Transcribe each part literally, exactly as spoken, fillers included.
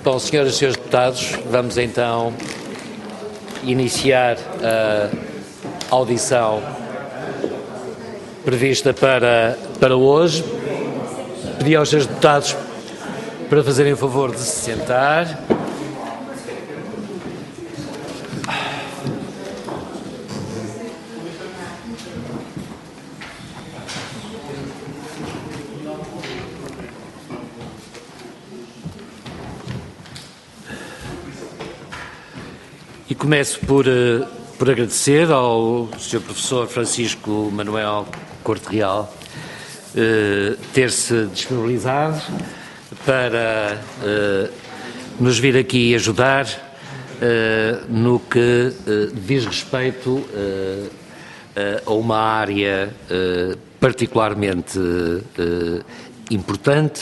Bom, senhoras e senhores deputados, vamos então iniciar a audição prevista para, para hoje. Pedi aos senhores deputados para fazerem o favor de se sentar. E começo por, por agradecer ao senhor professor Francisco Manuel Corte Real eh, ter-se disponibilizado para eh, nos vir aqui ajudar eh, no que eh, diz respeito eh, a uma área eh, particularmente eh, importante,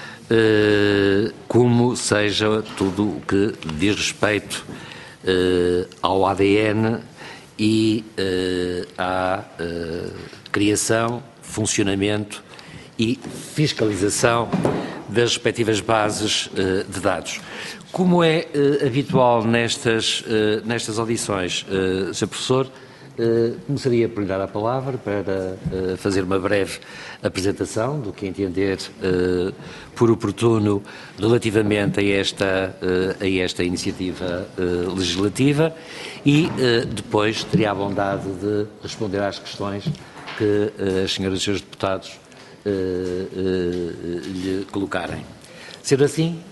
eh, como seja tudo o que diz respeito Uh, ao A D N e uh, à uh, criação, funcionamento e fiscalização das respectivas bases uh, de dados. Como é uh, habitual nestas, uh, nestas audições, uh, senhor Professor, uh, começaria por lhe dar a palavra para uh, fazer uma breve apresentação do que entender uh, por oportuno relativamente a esta, uh, a esta iniciativa uh, legislativa e uh, depois teria a bondade de responder às questões que uh, as senhoras e senhores deputados uh, uh, lhe colocarem. Sendo assim,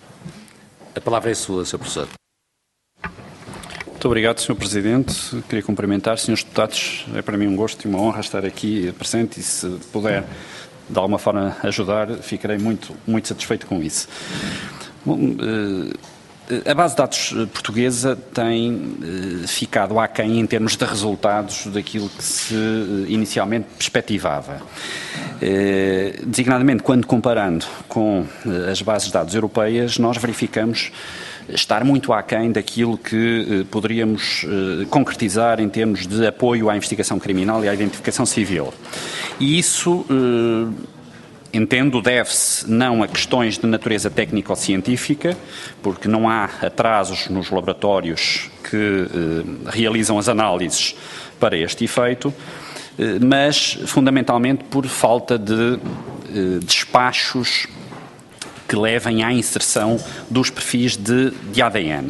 a palavra é sua, senhor Professor. Muito obrigado, senhor Presidente. Queria cumprimentar, senhores deputados. É para mim um gosto e uma honra estar aqui presente e, se puder, de alguma forma, ajudar, ficarei muito, muito satisfeito com isso. Bom, a base de dados portuguesa tem ficado aquém em termos de resultados daquilo que se inicialmente perspectivava. Designadamente, quando comparando com as bases de dados europeias, nós verificamos estar muito aquém daquilo que eh, poderíamos eh, concretizar em termos de apoio à investigação criminal e à identificação civil. E isso, eh, entendo, deve-se não a questões de natureza técnico-científica, porque não há atrasos nos laboratórios que eh, realizam as análises para este efeito, eh, mas fundamentalmente por falta de eh, despachos que levem à inserção dos perfis de, de A D N.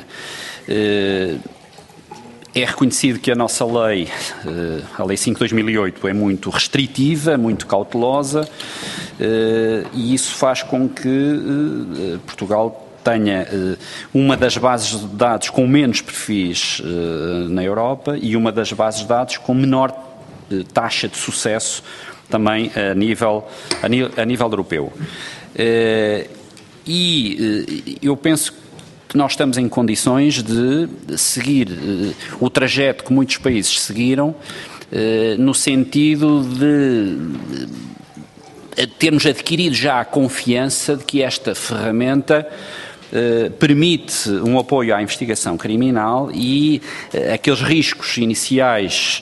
É reconhecido que a nossa lei, a Lei cinco de dois mil e oito, é muito restritiva, muito cautelosa, e isso faz com que Portugal tenha uma das bases de dados com menos perfis na Europa e uma das bases de dados com menor taxa de sucesso também a nível, a nível, a nível europeu. E eu penso que nós estamos em condições de seguir o trajeto que muitos países seguiram, no sentido de termos adquirido já a confiança de que esta ferramenta permite um apoio à investigação criminal e aqueles riscos iniciais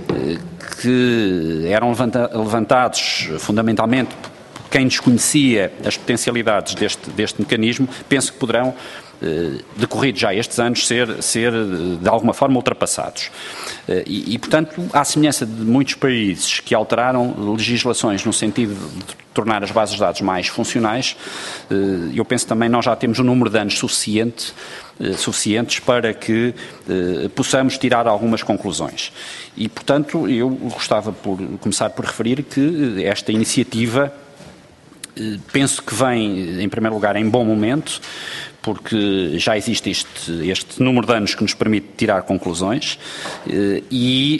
que eram levantados fundamentalmente quem desconhecia as potencialidades deste, deste mecanismo, penso que poderão, eh, decorridos já estes anos, ser, ser de alguma forma ultrapassados. Eh, e, e, portanto, à semelhança de muitos países que alteraram legislações no sentido de tornar as bases de dados mais funcionais, eh, eu penso também nós já temos um número de anos suficiente, eh, suficientes para que eh, possamos tirar algumas conclusões. E, portanto, eu gostava por começar por referir que esta iniciativa penso que vem, em primeiro lugar, em bom momento, porque já existe este, este número de anos que nos permite tirar conclusões e,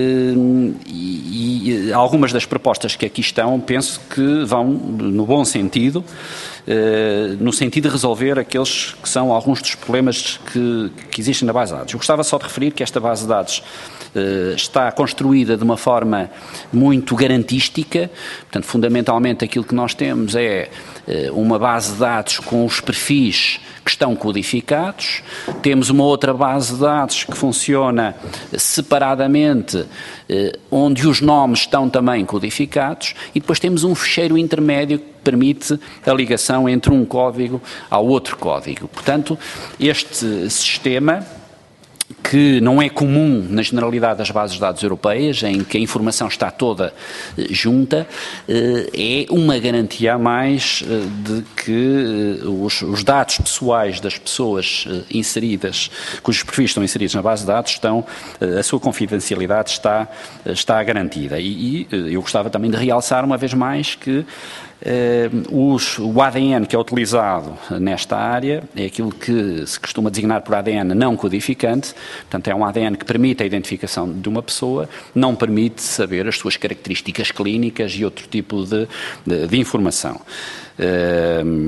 e, e algumas das propostas que aqui estão, penso que vão no bom sentido, no sentido de resolver aqueles que são alguns dos problemas que, que existem na base de dados. Eu gostava só de referir que esta base de dados está construída de uma forma muito garantística, portanto, fundamentalmente aquilo que nós temos é uma base de dados com os perfis que estão codificados, temos uma outra base de dados que funciona separadamente, onde os nomes estão também codificados, e depois temos um ficheiro intermédio permite a ligação entre um código ao outro código. Portanto, este sistema, que não é comum na generalidade das bases de dados europeias, em que a informação está toda junta, é uma garantia a mais de que os, os dados pessoais das pessoas inseridas, cujos perfis estão inseridos na base de dados, estão, a sua confidencialidade está, está garantida. E, e eu gostava também de realçar uma vez mais que Uh, os, o A D N que é utilizado nesta área é aquilo que se costuma designar por A D N não codificante, portanto é um A D N que permite a identificação de uma pessoa, não permite saber as suas características clínicas e outro tipo de, de, de informação. Uh,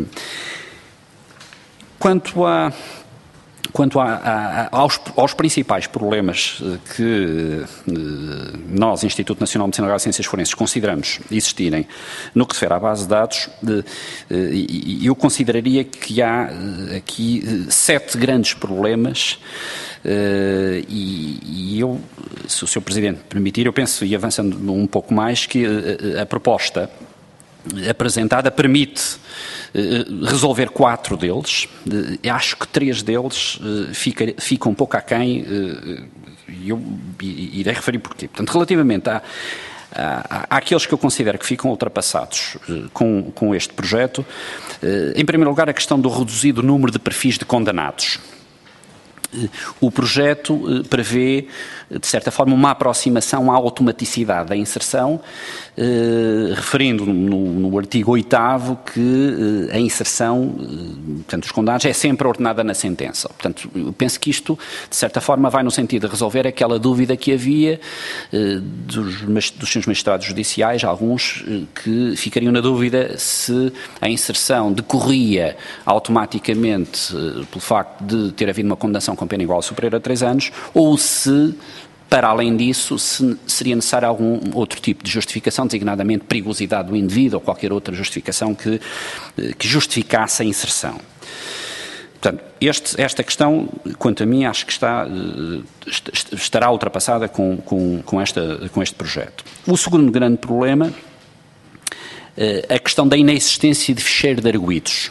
quanto a Quanto a, a, aos, aos principais problemas que nós, Instituto Nacional de Medicina Legal e Ciências Forenses, consideramos existirem no que se refere à base de dados, eu consideraria que há aqui sete grandes problemas e eu, se o senhor Presidente permitir, eu penso, e avançando um pouco mais, que a proposta apresentada permite resolver quatro deles. Acho que três deles fica, ficam um pouco aquém, e eu irei referir porquê. Portanto, relativamente a, a, àqueles que eu considero que ficam ultrapassados com, com este projeto, em primeiro lugar, a questão do reduzido número de perfis de condenados. O projeto prevê, de certa forma, uma aproximação à automaticidade da inserção, eh, referindo no, no artigo oitavo que eh, a inserção, eh, portanto, dos condenados é sempre ordenada na sentença. Portanto, eu penso que isto, de certa forma, vai no sentido de resolver aquela dúvida que havia eh, dos, dos seus magistrados judiciais, alguns eh, que ficariam na dúvida se a inserção decorria automaticamente eh, pelo facto de ter havido uma condenação com pena igual ou superior a três anos, ou se, para além disso, se seria necessário algum outro tipo de justificação, designadamente perigosidade do indivíduo ou qualquer outra justificação que, que justificasse a inserção. Portanto, este, esta questão, quanto a mim, acho que está, estará ultrapassada com, com, com, esta, com este projeto. O segundo grande problema é a questão da inexistência de ficheiro de arguidos.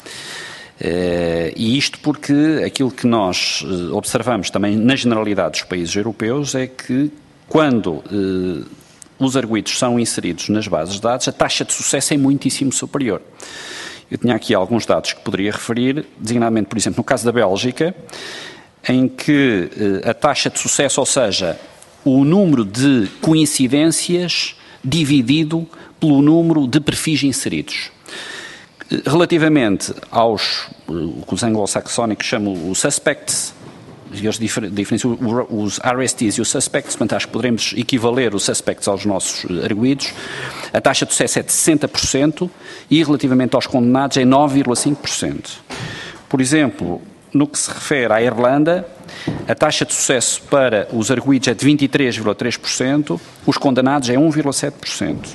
Uh, e isto porque aquilo que nós uh, observamos também na generalidade dos países europeus é que quando uh, os arguidos são inseridos nas bases de dados, a taxa de sucesso é muitíssimo superior. Eu tinha aqui alguns dados que poderia referir, designadamente, por exemplo, no caso da Bélgica, em que uh, a taxa de sucesso, ou seja, o número de coincidências dividido pelo número de perfis inseridos. Relativamente aos, o que os anglo-saxónicos chamam os suspects, eles diferenciam os R S Ts e os suspects, portanto acho que poderemos equivaler os suspects aos nossos arguidos. A taxa de sucesso é de sessenta por cento e relativamente aos condenados é nove vírgula cinco por cento. Por exemplo, no que se refere à Irlanda, a taxa de sucesso para os arguidos é de vinte e três vírgula três por cento, os condenados é um vírgula sete por cento.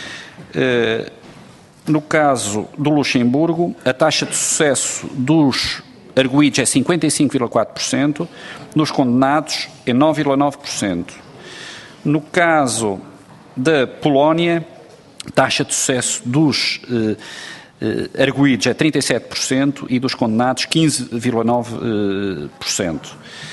Uh, No caso do Luxemburgo, a taxa de sucesso dos arguidos é cinquenta e cinco vírgula quatro por cento, nos condenados é nove vírgula nove por cento. No caso da Polónia, a taxa de sucesso dos eh, eh, arguidos é trinta e sete por cento e dos condenados quinze vírgula nove por cento.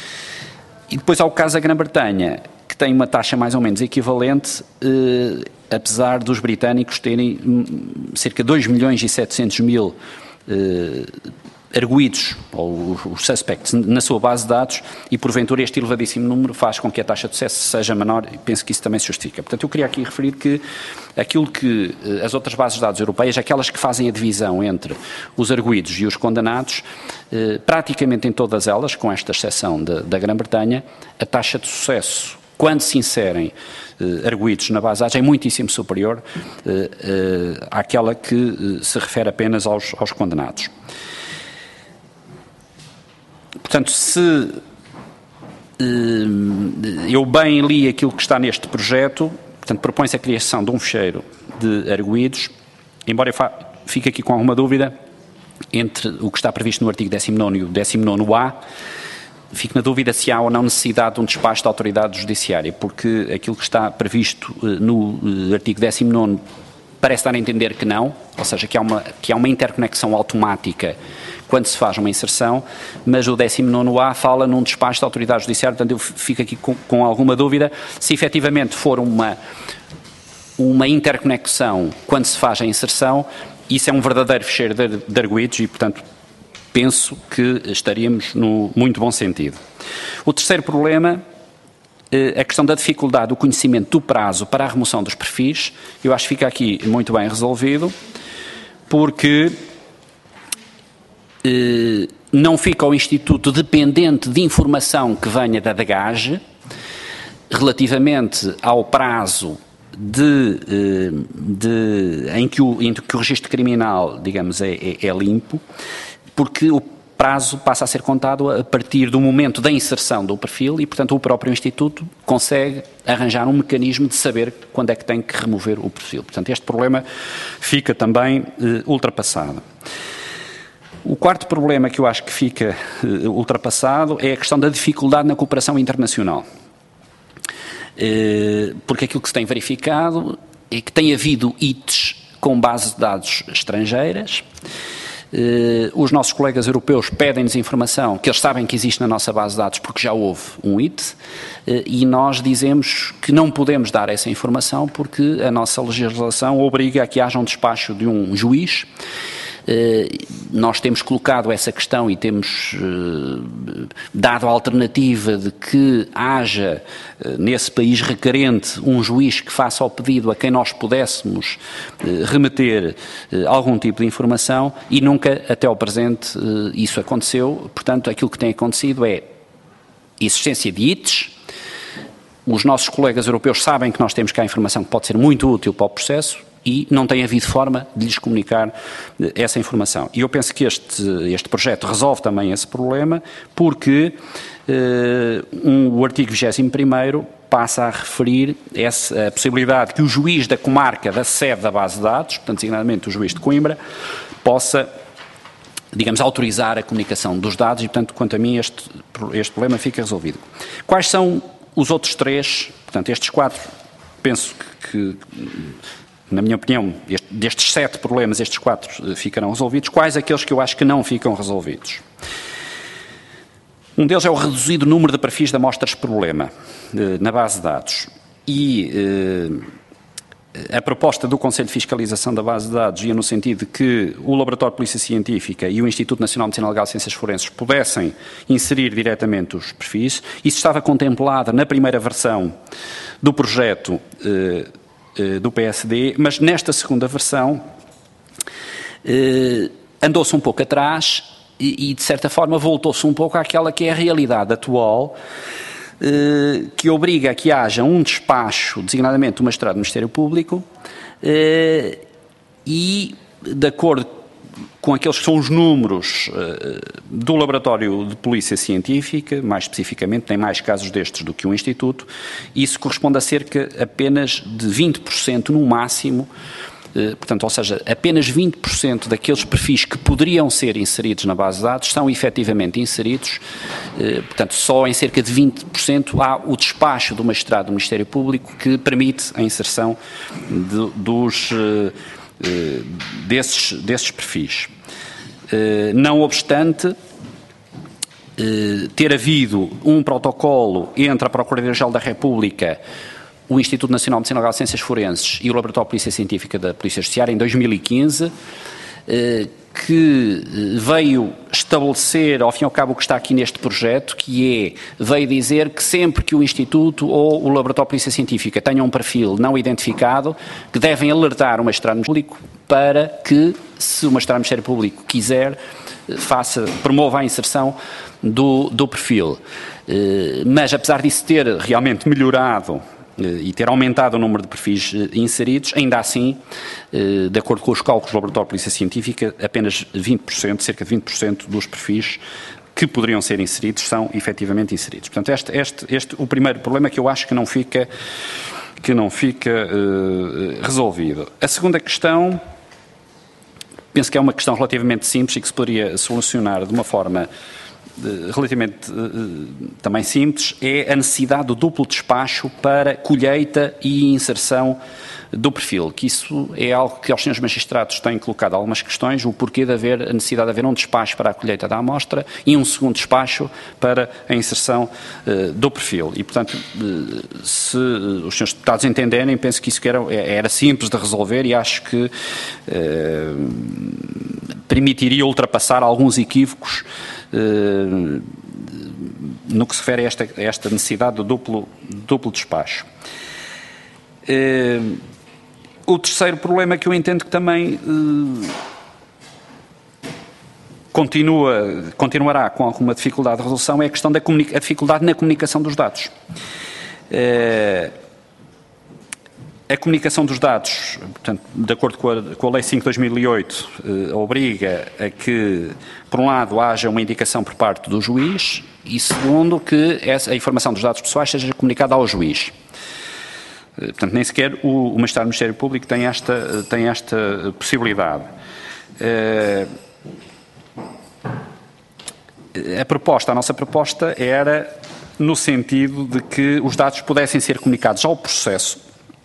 E depois há o caso da Grã-Bretanha, que tem uma taxa mais ou menos equivalente, eh, apesar dos britânicos terem cerca de dois milhões e setecentos mil eh, arguidos, ou os suspects, na sua base de dados, e porventura este elevadíssimo número faz com que a taxa de sucesso seja menor, e penso que isso também se justifica. Portanto, eu queria aqui referir que aquilo que eh, as outras bases de dados europeias, aquelas que fazem a divisão entre os arguidos e os condenados, eh, praticamente em todas elas, com esta exceção de, da Grã-Bretanha, a taxa de sucesso, quando se inserem eh, arguidos na base de dados, é muitíssimo superior eh, eh, àquela que eh, se refere apenas aos, aos condenados. Portanto, se eh, eu bem li aquilo que está neste projeto, portanto, propõe-se a criação de um ficheiro de arguidos, embora eu fique aqui com alguma dúvida entre o que está previsto no artigo dezanove e o dezanove A, fico na dúvida se há ou não necessidade de um despacho da autoridade judiciária, porque aquilo que está previsto no artigo dezanove parece dar a entender que não, ou seja, que há uma, que há uma interconexão automática quando se faz uma inserção, mas o décimo nono A fala num despacho da autoridade judiciária, portanto eu fico aqui com, com alguma dúvida se efetivamente for uma, uma interconexão quando se faz a inserção, isso é um verdadeiro fecheiro de, de arguidos e, portanto, penso que estaríamos no muito bom sentido. O terceiro problema, a questão da dificuldade do conhecimento do prazo para a remoção dos perfis, eu acho que fica aqui muito bem resolvido, porque eh, não fica o Instituto dependente de informação que venha da D G A G relativamente ao prazo de, de, em, que o, em que o registro criminal, digamos, é, é, é limpo, porque o prazo passa a ser contado a partir do momento da inserção do perfil e, portanto, o próprio Instituto consegue arranjar um mecanismo de saber quando é que tem que remover o perfil. Portanto, este problema fica também eh, ultrapassado. O quarto problema que eu acho que fica eh, ultrapassado é a questão da dificuldade na cooperação internacional. Eh, porque aquilo que se tem verificado é que tem havido I Ts com bases de dados estrangeiras. Uh, os nossos colegas europeus pedem-nos informação que eles sabem que existe na nossa base de dados porque já houve um I T uh, e nós dizemos que não podemos dar essa informação porque a nossa legislação obriga a que haja um despacho de um juiz. Uh, nós temos colocado essa questão e temos uh, dado a alternativa de que haja uh, nesse país requerente um juiz que faça o pedido a quem nós pudéssemos uh, remeter uh, algum tipo de informação e nunca até ao presente uh, isso aconteceu. Portanto, aquilo que tem acontecido é existência de I Ts. Os nossos colegas europeus sabem que nós temos cá informação que pode ser muito útil para o processo e não tem havido forma de lhes comunicar essa informação. E eu penso que este, este projeto resolve também esse problema, porque uh, um, o artigo vigésimo primeiro passa a referir essa, a possibilidade que o juiz da comarca da sede da base de dados, portanto, designadamente o juiz de Coimbra, possa, digamos, autorizar a comunicação dos dados e, portanto, quanto a mim, este, este problema fica resolvido. Quais são os outros três? Portanto, estes quatro, penso que, que na minha opinião, este, destes sete problemas, estes quatro ficarão resolvidos. Quais aqueles que eu acho que não ficam resolvidos? Um deles é o reduzido número de perfis de amostras problema eh, na base de dados. E eh, a proposta do Conselho de Fiscalização da base de dados ia no sentido de que o Laboratório de Polícia Científica e o Instituto Nacional de Medicina Legal e Ciências Forenses pudessem inserir diretamente os perfis. Isso estava contemplado na primeira versão do projeto eh, do P S D, mas nesta segunda versão eh, andou-se um pouco atrás e, e de certa forma voltou-se um pouco àquela que é a realidade atual, eh, que obriga a que haja um despacho, designadamente do magistrado do Ministério Público, eh, e de acordo com aqueles que são os números uh, do Laboratório de Polícia Científica, mais especificamente, tem mais casos destes do que um Instituto, isso corresponde a cerca apenas de vinte por cento no máximo, uh, portanto, ou seja, apenas vinte por cento daqueles perfis que poderiam ser inseridos na base de dados são efetivamente inseridos, uh, portanto, só em cerca de vinte por cento há o despacho do magistrado do Ministério Público que permite a inserção de, dos... Uh, Desses, desses perfis. Não obstante, ter havido um protocolo entre a Procuradoria-Geral da República, o Instituto Nacional de Medicina Legal e Ciências Forenses e o Laboratório de Polícia Científica da Polícia Judiciária em dois mil e quinze, que veio estabelecer, ao fim e ao cabo, o que está aqui neste projeto, que é, veio dizer que sempre que o Instituto ou o Laboratório de Polícia Científica tenham um perfil não identificado, que devem alertar o magistrado público para que, se o magistrado do Ministério Público quiser, faça, promova a inserção do, do perfil. Mas, apesar disso ter realmente melhorado e ter aumentado o número de perfis inseridos, ainda assim, de acordo com os cálculos do Laboratório de Polícia Científica, apenas vinte por cento, cerca de vinte por cento dos perfis que poderiam ser inseridos são efetivamente inseridos. Portanto, este, este, este o primeiro problema que eu acho que não fica, que não fica uh, resolvido. A segunda questão, penso que é uma questão relativamente simples e que se poderia solucionar de uma forma relativamente também simples, é a necessidade do duplo despacho para colheita e inserção do perfil, que isso é algo que aos senhores magistrados têm colocado algumas questões, o porquê de haver a necessidade de haver um despacho para a colheita da amostra e um segundo despacho para a inserção uh, do perfil. E, portanto, uh, se os senhores deputados entenderem, penso que isso que era, era simples de resolver e acho que uh, permitiria ultrapassar alguns equívocos uh, no que se refere a esta, a esta necessidade do duplo, duplo despacho. Uh, O terceiro problema que eu entendo que também eh, continua, continuará com alguma dificuldade de resolução é a questão da a dificuldade na comunicação dos dados. Eh, a comunicação dos dados, portanto, de acordo com a, com a Lei cinco de dois mil e oito, eh, obriga a que, por um lado, haja uma indicação por parte do juiz e, segundo, que essa, a informação dos dados pessoais seja comunicada ao juiz. Portanto, nem sequer o, o Magistrado do Ministério Público tem esta, tem esta possibilidade. Uh, a proposta, a nossa proposta era no sentido de que os dados pudessem ser comunicados ao processo,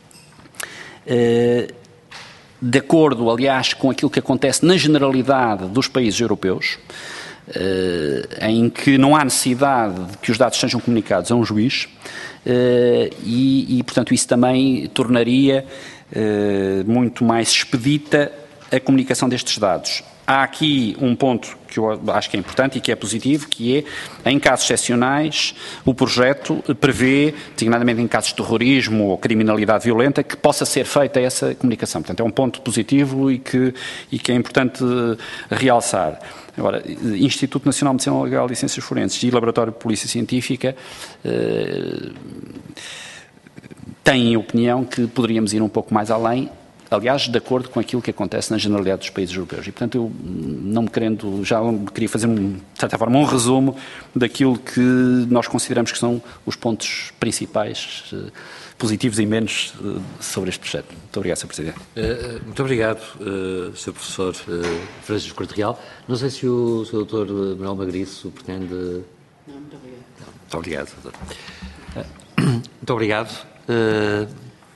uh, de acordo, aliás, com aquilo que acontece na generalidade dos países europeus, uh, em que não há necessidade de que os dados sejam comunicados a um juiz, Uh, e, e, portanto, isso também tornaria uh, muito mais expedita a comunicação destes dados. Há aqui um ponto que eu acho que é importante e que é positivo, que é, em casos excepcionais, o projeto prevê, designadamente em casos de terrorismo ou criminalidade violenta, que possa ser feita essa comunicação. Portanto, é um ponto positivo e que, e que é importante realçar. Agora, Instituto Nacional de Medicina Legal e Ciências Forenses e Laboratório de Polícia Científica eh, têm a opinião que poderíamos ir um pouco mais além, aliás, de acordo com aquilo que acontece na generalidade dos países europeus. E, portanto, eu não me querendo, já queria fazer, um, de certa forma, um resumo daquilo que nós consideramos que são os pontos principais, eh, positivos e menos, eh, sobre este projeto. Muito obrigado, senhor Presidente. Uh, muito obrigado, uh, senhor Professor uh, Francisco Corte Real. Não sei se o senhor doutor Manuel Magriço pretende... Não, muito obrigado. Não, muito obrigado, doutor. Uh, muito obrigado. Uh,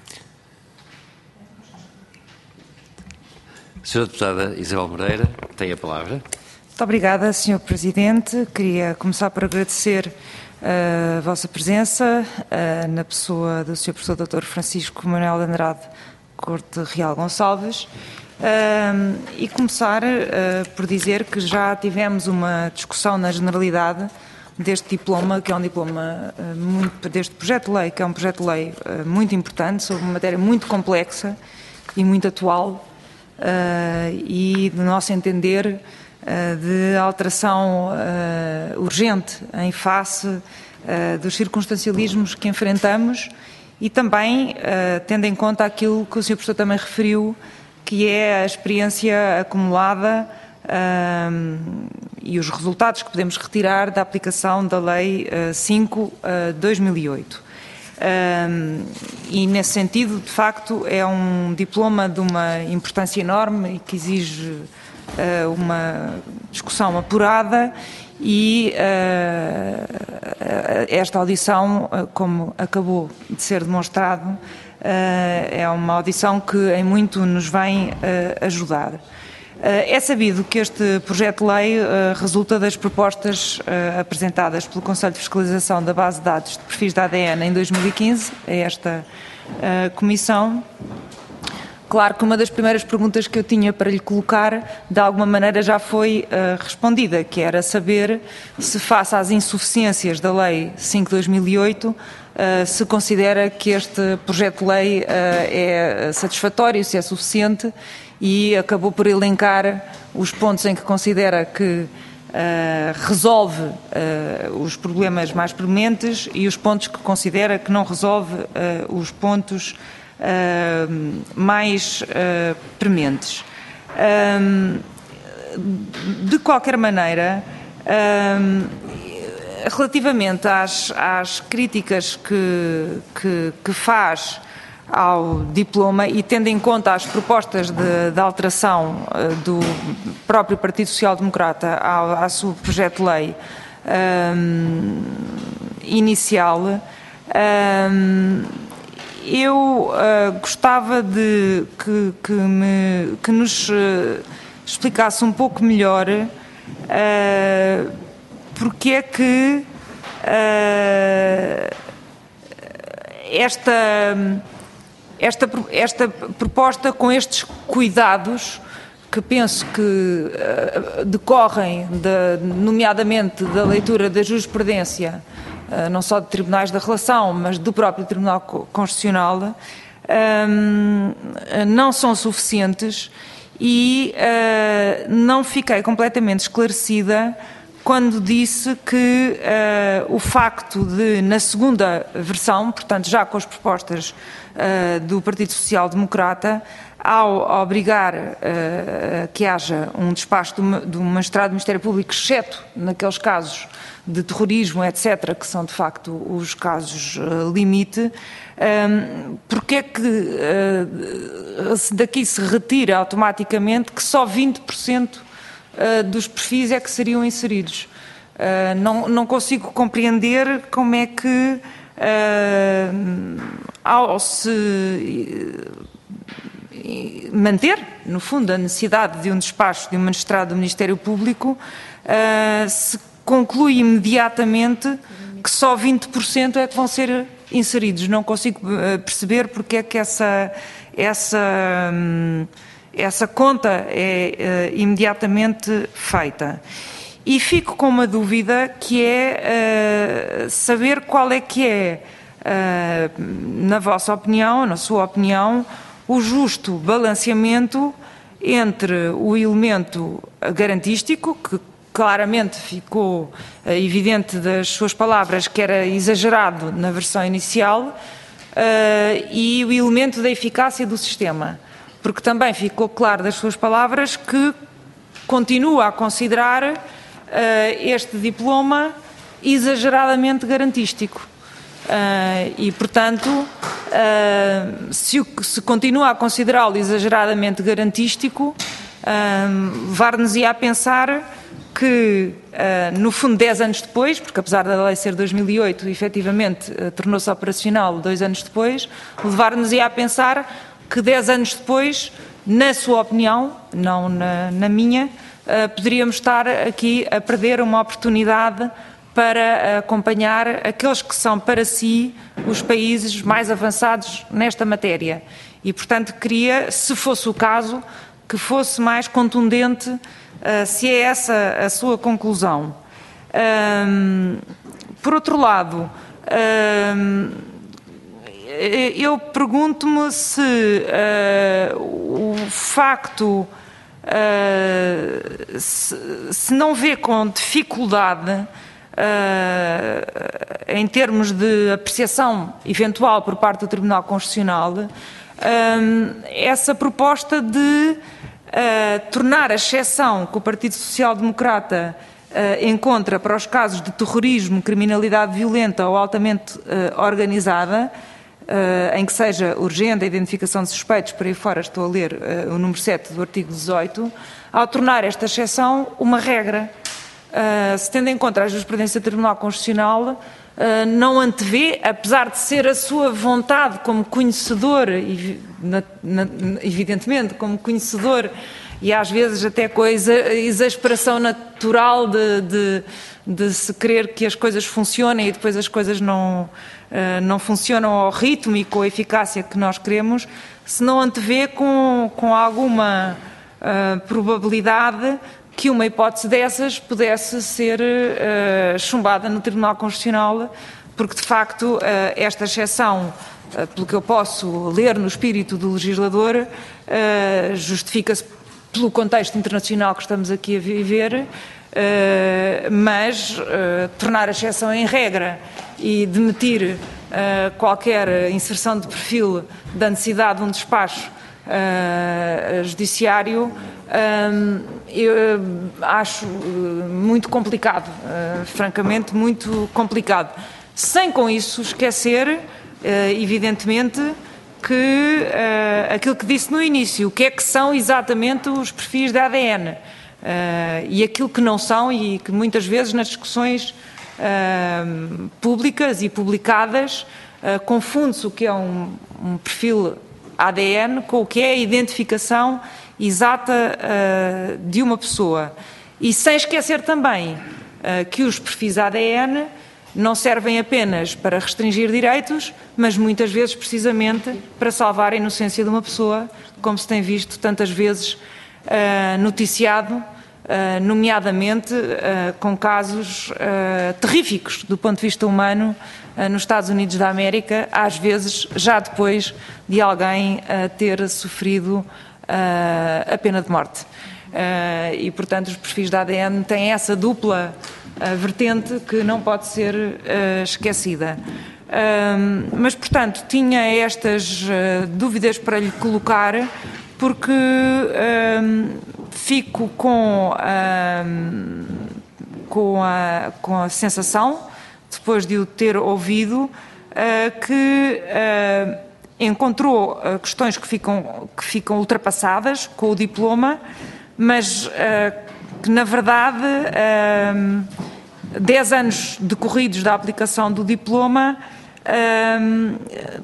senhora Deputada Isabel Moreira, tem a palavra. Muito obrigada, senhor Presidente. Queria começar por agradecer a vossa presença uh, na pessoa do senhor Professor doutor Francisco Manuel de Andrade Corte Real Gonçalves uh, e começar uh, por dizer que já tivemos uma discussão na generalidade deste diploma, que é um diploma uh, muito, deste projeto de lei, que é um projeto de lei uh, muito importante, sobre uma matéria muito complexa e muito atual uh, e, do nosso entender, de alteração uh, urgente em face uh, dos circunstancialismos que enfrentamos e também uh, tendo em conta aquilo que o senhor Professor também referiu, que é a experiência acumulada uh, e os resultados que podemos retirar da aplicação da Lei uh, cinco de dois mil e oito. Uh, e nesse sentido, de facto, é um diploma de uma importância enorme e que exige uma discussão apurada e uh, esta audição, como acabou de ser demonstrado, uh, é uma audição que em muito nos vem uh, ajudar. Uh, é sabido que este projeto de lei uh, resulta das propostas uh, apresentadas pelo Conselho de Fiscalização da Base de Dados de Perfis da A D N em dois mil e quinze, a esta uh, Comissão. Claro que uma das primeiras perguntas que eu tinha para lhe colocar, de alguma maneira já foi uh, respondida, que era saber se, face às insuficiências da Lei cinco de dois mil e oito, uh, se considera que este projeto de lei uh, é satisfatório, se é suficiente, e acabou por elencar os pontos em que considera que uh, resolve uh, os problemas mais prementes e os pontos que considera que não resolve uh, os pontos Uh, mais uh, prementes. Um, de qualquer maneira, um, relativamente às, às críticas que, que, que faz ao diploma e tendo em conta as propostas de, de alteração uh, do próprio Partido Social Democrata ao, ao seu projeto de lei, um, inicial, um, eu uh, gostava de que, que, me, que nos uh, explicasse um pouco melhor uh, porque é que uh, esta, esta, esta proposta, com estes cuidados que penso que uh, decorrem, de, nomeadamente da leitura da jurisprudência, uh, não só de tribunais da relação, mas do próprio Tribunal Constitucional, um, não são suficientes e uh, não fiquei completamente esclarecida quando disse que uh, o facto de, na segunda versão, portanto já com as propostas uh, do Partido Social Democrata, ao obrigar uh, que haja um despacho do, do magistrado do Ministério Público, exceto naqueles casos de terrorismo, etcétera, que são de facto os casos uh, limite, um, porque é que uh, daqui se retira automaticamente que só vinte por cento uh, dos perfis é que seriam inseridos? Uh, não, não consigo compreender como é que, uh, ao se manter, no fundo, a necessidade de um despacho de um magistrado do Ministério Público, uh, se conclui imediatamente que só vinte por cento é que vão ser inseridos. Não consigo uh, perceber porque é que essa, essa, um, essa conta é uh, imediatamente feita. E fico com uma dúvida, que é uh, saber qual é que é, uh, na vossa opinião, na sua opinião, o justo balanceamento entre o elemento garantístico, que claramente ficou evidente das suas palavras que era exagerado na versão inicial, e o elemento da eficácia do sistema, porque também ficou claro das suas palavras que continua a considerar este diploma exageradamente garantístico. Uh, e, portanto, uh, se, o, se continua a considerá-lo exageradamente garantístico, uh, var-nos-ia a pensar que, uh, no fundo, dez anos depois, porque apesar da lei ser dois mil e oito, efetivamente uh, tornou-se operacional dois anos depois, levar-nos-ia a pensar que dez anos depois, na sua opinião, não na, na minha, uh, poderíamos estar aqui a perder uma oportunidade para acompanhar aqueles que são, para si, os países mais avançados nesta matéria. E, portanto, queria, se fosse o caso, que fosse mais contundente, uh, se é essa a sua conclusão. Um, por outro lado, um, eu pergunto-me se uh, o facto, uh, se, se não vê com dificuldade, Uh, em termos de apreciação eventual por parte do Tribunal Constitucional, uh, essa proposta de uh, tornar a exceção que o Partido Social Democrata uh, encontra para os casos de terrorismo, criminalidade violenta ou altamente uh, organizada, uh, em que seja urgente a identificação de suspeitos, por aí fora estou a ler uh, o número sete do artigo dezoito, ao tornar esta exceção uma regra. Uh, se tendo em conta a jurisprudência do Tribunal Constitucional, uh, não antevê, apesar de ser a sua vontade como conhecedor, na, na, evidentemente, como conhecedor, e às vezes até com a exasperação natural de, de, de se querer que as coisas funcionem e depois as coisas não, uh, não funcionam ao ritmo e com a eficácia que nós queremos, se não antevê com, com alguma uh, probabilidade que uma hipótese dessas pudesse ser uh, chumbada no Tribunal Constitucional, porque de facto uh, esta exceção, uh, pelo que eu posso ler no espírito do legislador, uh, justifica-se pelo contexto internacional que estamos aqui a viver, uh, mas uh, tornar a exceção em regra e demitir uh, qualquer inserção de perfil da necessidade de um despacho uh, judiciário, um, eu acho muito complicado, uh, francamente muito complicado, sem com isso esquecer, uh, evidentemente, que uh, aquilo que disse no início, o que é que são exatamente os perfis de A D N. uh, e aquilo que não são, e que muitas vezes nas discussões uh, públicas e publicadas uh, confunde-se o que é um, um perfil A D N com o que é a identificação exata uh, de uma pessoa. E sem esquecer também uh, que os perfis A D N não servem apenas para restringir direitos, mas muitas vezes precisamente para salvar a inocência de uma pessoa, como se tem visto tantas vezes uh, noticiado, uh, nomeadamente uh, com casos uh, terríficos do ponto de vista humano uh, nos Estados Unidos da América, às vezes já depois de alguém uh, ter sofrido uh, a pena de morte. Uh, e, portanto, os perfis da A D N têm essa dupla uh, vertente que não pode ser uh, esquecida. Uh, mas, portanto, tinha estas uh, dúvidas para lhe colocar, porque uh, fico com, uh, com, a, com a sensação, depois de o ter ouvido, uh, que uh, encontrou uh, questões que ficam, que ficam ultrapassadas com o diploma, mas uh, que, na verdade, uh, dez anos decorridos da aplicação do diploma, uh,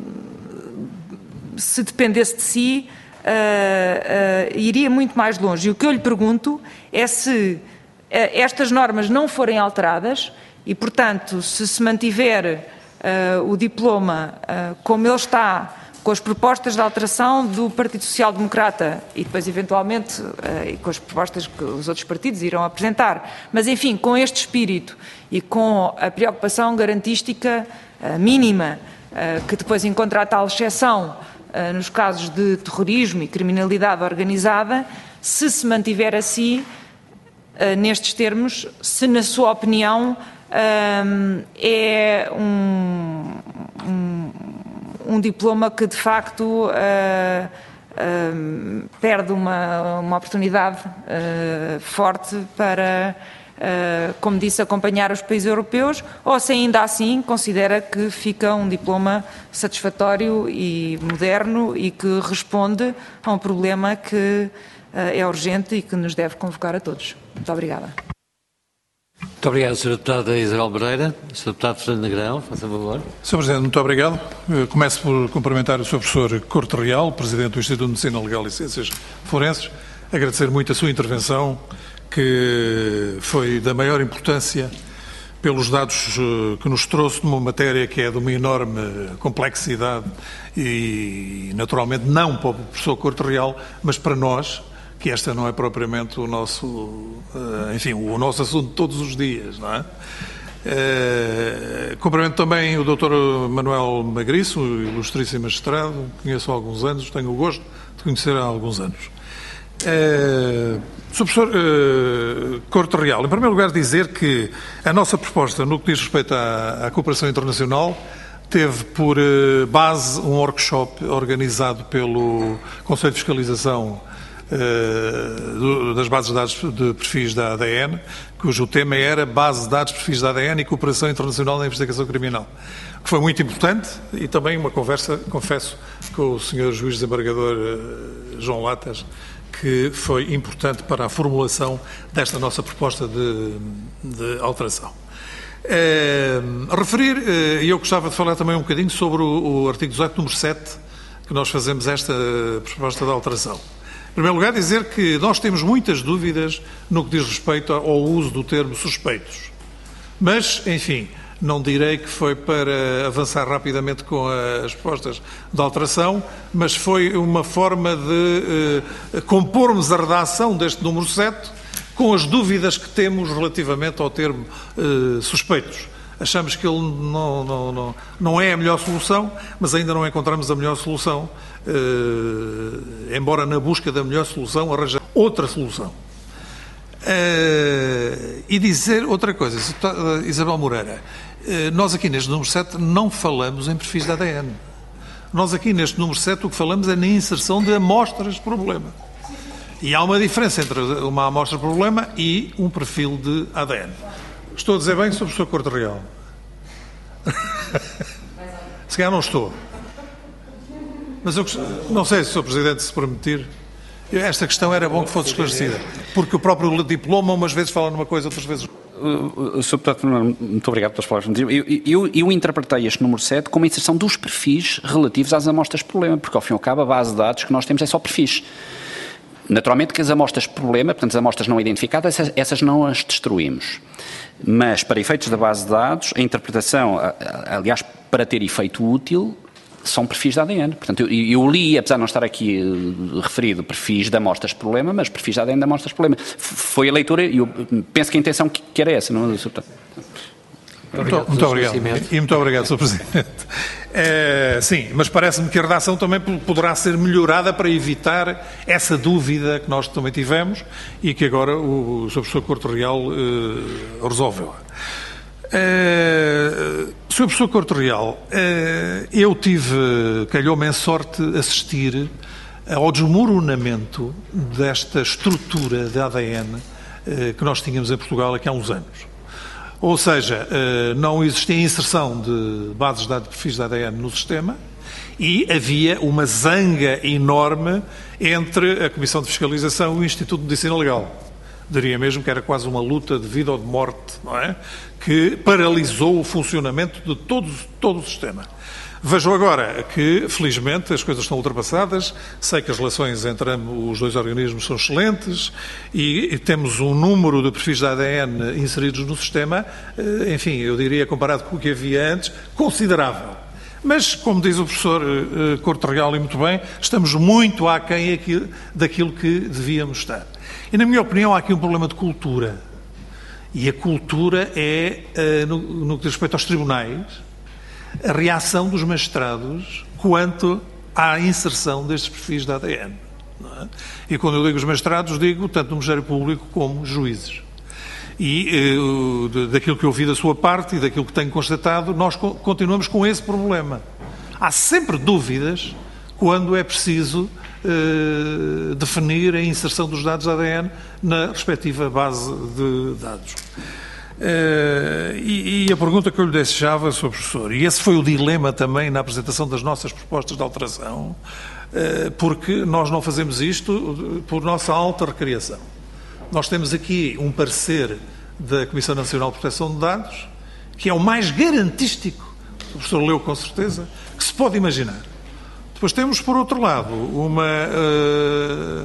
se dependesse de si, uh, uh, iria muito mais longe. E o que eu lhe pergunto é se uh, estas normas não forem alteradas e, portanto, se se mantiver uh, o diploma uh, como ele está, com as propostas de alteração do Partido Social Democrata e depois, eventualmente, uh, com as propostas que os outros partidos irão apresentar. Mas, enfim, com este espírito e com a preocupação garantística uh, mínima, uh, que depois encontra a tal exceção uh, nos casos de terrorismo e criminalidade organizada, se se mantiver assim, uh, nestes termos, se, na sua opinião, uh, é um... um um diploma que, de facto, uh, uh, perde uma, uma oportunidade uh, forte para, uh, como disse, acompanhar os países europeus, ou se ainda assim considera que fica um diploma satisfatório e moderno e que responde a um problema que uh, é urgente e que nos deve convocar a todos. Muito obrigada. Muito obrigado, senhora Deputada Isabel Moreira. senhor Deputado Fernando Negrão, faça favor. senhor Presidente, muito obrigado. Eu começo por cumprimentar o senhor Professor Corte Real, Presidente do Instituto de Medicina Legal e Ciências Forenses, agradecer muito a sua intervenção, que foi da maior importância pelos dados que nos trouxe numa matéria que é de uma enorme complexidade e, naturalmente, não para o professor Corte Real, mas para nós, que esta não é propriamente o nosso, enfim, o nosso assunto de todos os dias, não é? Uh, cumprimento também o doutor Manuel Magriço, ilustríssimo magistrado, conheço há alguns anos, tenho o gosto de conhecer há alguns anos. Uh, senhor Professor uh, Corte Real, em primeiro lugar dizer que a nossa proposta no que diz respeito à, à cooperação internacional teve por uh, base um workshop organizado pelo Conselho de Fiscalização Uh, das bases de dados de perfis da A D N, cujo tema era Base de Dados, Perfis da A D N e Cooperação Internacional na Investigação Criminal, que foi muito importante, e também uma conversa, confesso, com o senhor Juiz Desembargador uh, João Latas, que foi importante para a formulação desta nossa proposta de, de alteração. Uh, referir, e uh, eu gostava de falar também um bocadinho sobre o, o artigo dezoito, número sete, que nós fazemos esta proposta de alteração. Em primeiro lugar, dizer que nós temos muitas dúvidas no que diz respeito ao uso do termo suspeitos. Mas, enfim, não direi que foi para avançar rapidamente com as propostas de alteração, mas foi uma forma de eh, compormos a redação deste número sete com as dúvidas que temos relativamente ao termo eh, suspeitos. Achamos que ele não, não, não, não é a melhor solução, mas ainda não encontramos a melhor solução, eh, embora na busca da melhor solução arranjar outra solução. Eh, e dizer outra coisa, Isabel Moreira, eh, nós aqui neste número sete não falamos em perfis de A D N. Nós aqui neste número sete o que falamos é na inserção de amostras de problema. E há uma diferença entre uma amostra de problema e um perfil de A D N. Estou a dizer bem sobre o senhor Corte Real? Se calhar não estou. Mas eu não sei se o senhor Presidente se permitir, Esta questão era bom que fosse esclarecida, porque o próprio diploma umas vezes fala numa coisa, outras vezes... senhor Deputado, muito obrigado pelas palavras. Eu, eu, eu interpretei este número sete como a inserção dos perfis relativos às amostras de problema, porque ao fim e ao cabo a base de dados que nós temos é só perfis. Naturalmente que as amostras de problema, portanto as amostras não identificadas, essas, essas não as destruímos. Mas para efeitos da base de dados, a interpretação, aliás, para ter efeito útil, são perfis de A D N. Portanto, eu, eu li, apesar de não estar aqui uh, referido, perfis de amostras de problema, mas perfis de A D N de amostras de problema. Foi a leitura e eu penso que a intenção que, que era essa, não é, senhor Deputado? Muito, muito obrigado. E muito obrigado, senhor Presidente. É, sim, mas parece-me que a redação também poderá ser melhorada para evitar essa dúvida que nós também tivemos e que agora o, o senhor Professor Corte Real uh, resolveu. Uh, senhor Professor Corte Real, uh, eu tive, calhou-me em sorte, assistir ao desmoronamento desta estrutura de A D N uh, que nós tínhamos em Portugal aqui há uns anos. Ou seja, não existia inserção de bases de dados de perfis de A D N no sistema e havia uma zanga enorme entre a Comissão de Fiscalização e o Instituto de Medicina Legal. Diria mesmo que era quase uma luta de vida ou de morte, não é? Que paralisou o funcionamento de todo, todo o sistema. Vejo agora que, felizmente, as coisas estão ultrapassadas, sei que as relações entre os dois organismos são excelentes e temos um número de perfis de A D N inseridos no sistema, enfim, eu diria, comparado com o que havia antes, considerável. Mas, como diz o professor Corte Real, e muito bem, estamos muito aquém daquilo que devíamos estar. E, na minha opinião, há aqui um problema de cultura. E a cultura é, no, no que diz respeito aos tribunais, a reação dos magistrados quanto à inserção destes perfis de A D N. Não é? E quando eu digo os magistrados, digo tanto no Ministério Público como juízes. E eh, daquilo que eu ouvi da sua parte e daquilo que tenho constatado, nós co continuamos com esse problema. Há sempre dúvidas quando é preciso eh, definir a inserção dos dados A D N na respectiva base de dados. Uh, e, e a pergunta que eu lhe deixava, senhor Professor, e esse foi o dilema também na apresentação das nossas propostas de alteração, uh, porque nós não fazemos isto por nossa alta recriação. Nós temos aqui um parecer da Comissão Nacional de Proteção de Dados, que é o mais garantístico, o professor leu com certeza, que se pode imaginar. Depois temos, por outro lado, uma, uh,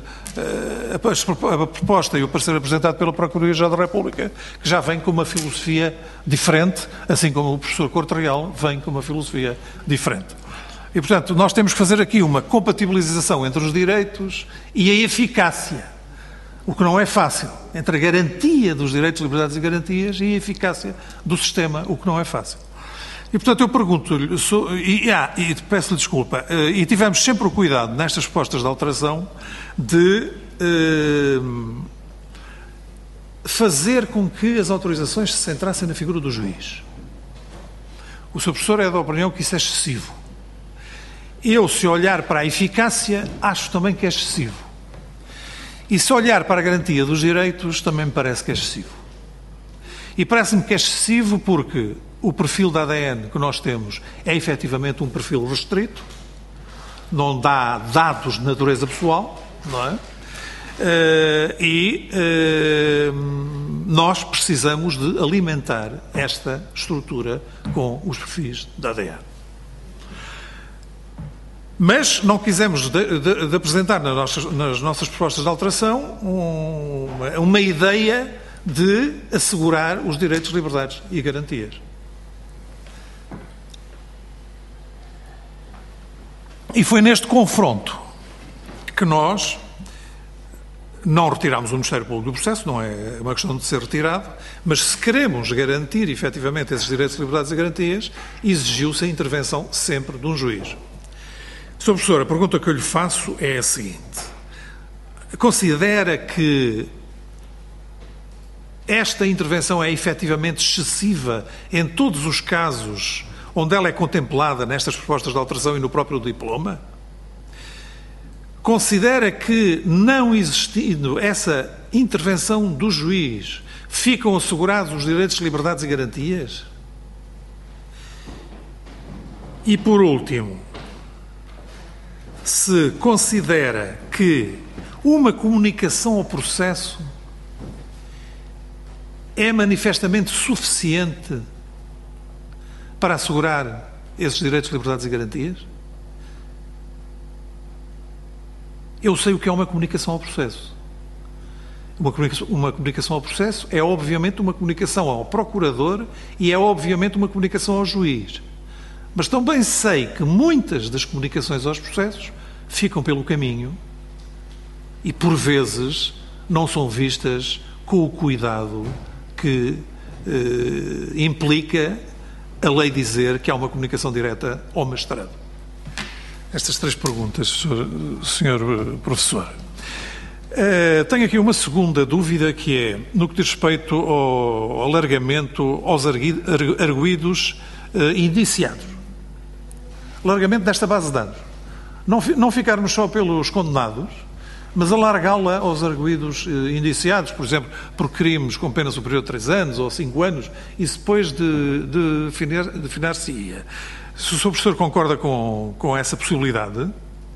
uh, a proposta e o parecer apresentado pela Procuradoria-Geral da República, que já vem com uma filosofia diferente, assim como o professor Corte Real vem com uma filosofia diferente. E, portanto, nós temos que fazer aqui uma compatibilização entre os direitos e a eficácia, o que não é fácil, entre a garantia dos direitos, liberdades e garantias e a eficácia do sistema, o que não é fácil. E, portanto, eu pergunto-lhe, e, ah, e peço-lhe desculpa, e tivemos sempre o cuidado nestas propostas de alteração de eh, fazer com que as autorizações se centrassem na figura do juiz. O senhor professor é da opinião que isso é excessivo. Eu, se olhar para a eficácia, acho também que é excessivo. E se olhar para a garantia dos direitos, também me parece que é excessivo. E parece-me que é excessivo porque o perfil da A D N que nós temos é efetivamente um perfil restrito, não dá dados de natureza pessoal, não é? E nós precisamos de alimentar esta estrutura com os perfis da A D N. Mas não quisemos de, de, de apresentar nas nossas, nas nossas propostas de alteração uma, uma ideia de assegurar os direitos, liberdades e garantias. E foi neste confronto que nós não retirámos o Ministério Público do processo, não é uma questão de ser retirado, mas se queremos garantir efetivamente esses direitos, liberdades e garantias, exigiu-se a intervenção sempre de um juiz. senhor Professor, a pergunta que eu lhe faço é a seguinte. Considera que esta intervenção é efetivamente excessiva em todos os casos onde ela é contemplada nestas propostas de alteração e no próprio diploma? Considera que, não existindo essa intervenção do juiz, ficam assegurados os direitos, liberdades e garantias? E, por último, se considera que uma comunicação ao processo é manifestamente suficiente para assegurar esses direitos, liberdades e garantias? Eu sei o que é uma comunicação ao processo. Uma comunicação, uma comunicação ao processo é obviamente uma comunicação ao procurador e é obviamente uma comunicação ao juiz. Mas também sei que muitas das comunicações aos processos ficam pelo caminho e, por vezes, não são vistas com o cuidado que eh, implica a lei dizer que há uma comunicação direta ao magistrado. Estas três perguntas, senhor Professor. Uh, tenho aqui uma segunda dúvida, que é no que diz respeito ao alargamento aos arguidos uh, indiciados. Alargamento desta base de dados. Não, não ficarmos só pelos condenados, mas alargá-la aos arguidos uh, indiciados, por exemplo, por crimes com pena superior a três anos ou cinco anos, isso depois de, de, definir, de definir-se-ia. Se o senhor Professor concorda com, com essa possibilidade,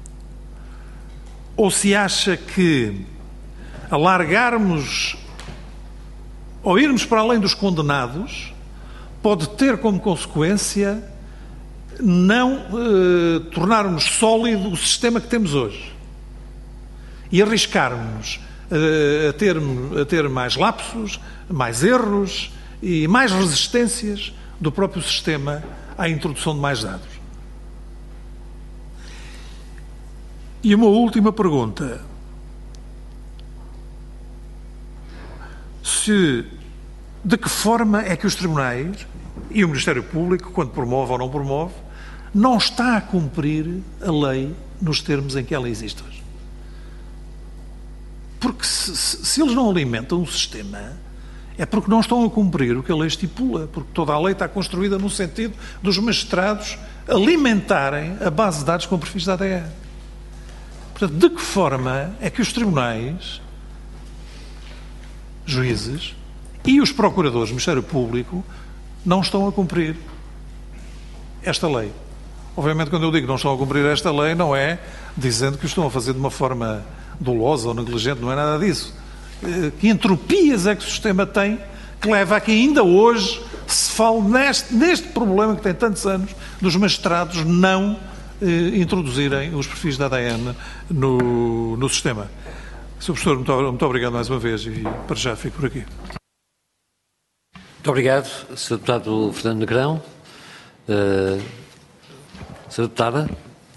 ou se acha que alargarmos ou irmos para além dos condenados pode ter como consequência não eh, tornarmos sólido o sistema que temos hoje e arriscarmos eh, a, ter, a ter mais lapsos, mais erros e mais resistências do próprio sistema à introdução de mais dados. E uma última pergunta. Se, de que forma é que os tribunais e o Ministério Público, quando promove ou não promove, não está a cumprir a lei nos termos em que ela existe hoje? Porque se, se, se eles não alimentam o sistema, é porque não estão a cumprir o que a lei estipula, porque toda a lei está construída no sentido dos magistrados alimentarem a base de dados com perfis de A D N. Portanto, de que forma é que os tribunais, juízes e os procuradores do Ministério Público não estão a cumprir esta lei? Obviamente, quando eu digo que não estão a cumprir esta lei, não é dizendo que o estão a fazer de uma forma dolosa ou negligente, não é nada disso. Que entropias é que o sistema tem que leva a que ainda hoje se fale neste, neste problema que tem tantos anos dos magistrados não eh, introduzirem os perfis de A D N no, no sistema. senhor Professor, muito, muito obrigado mais uma vez e para já fico por aqui. Muito obrigado, senhor Deputado Fernando Negrão. Uh, senhora Deputada.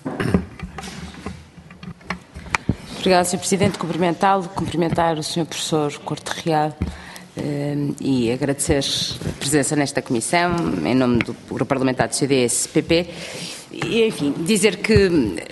Obrigada, senhor Presidente. Cumprimentá-lo, cumprimentar o senhor Professor Corte Real uh, e agradecer a presença nesta comissão, em nome do Grupo Parlamentar do C D S P P. E, enfim, dizer que,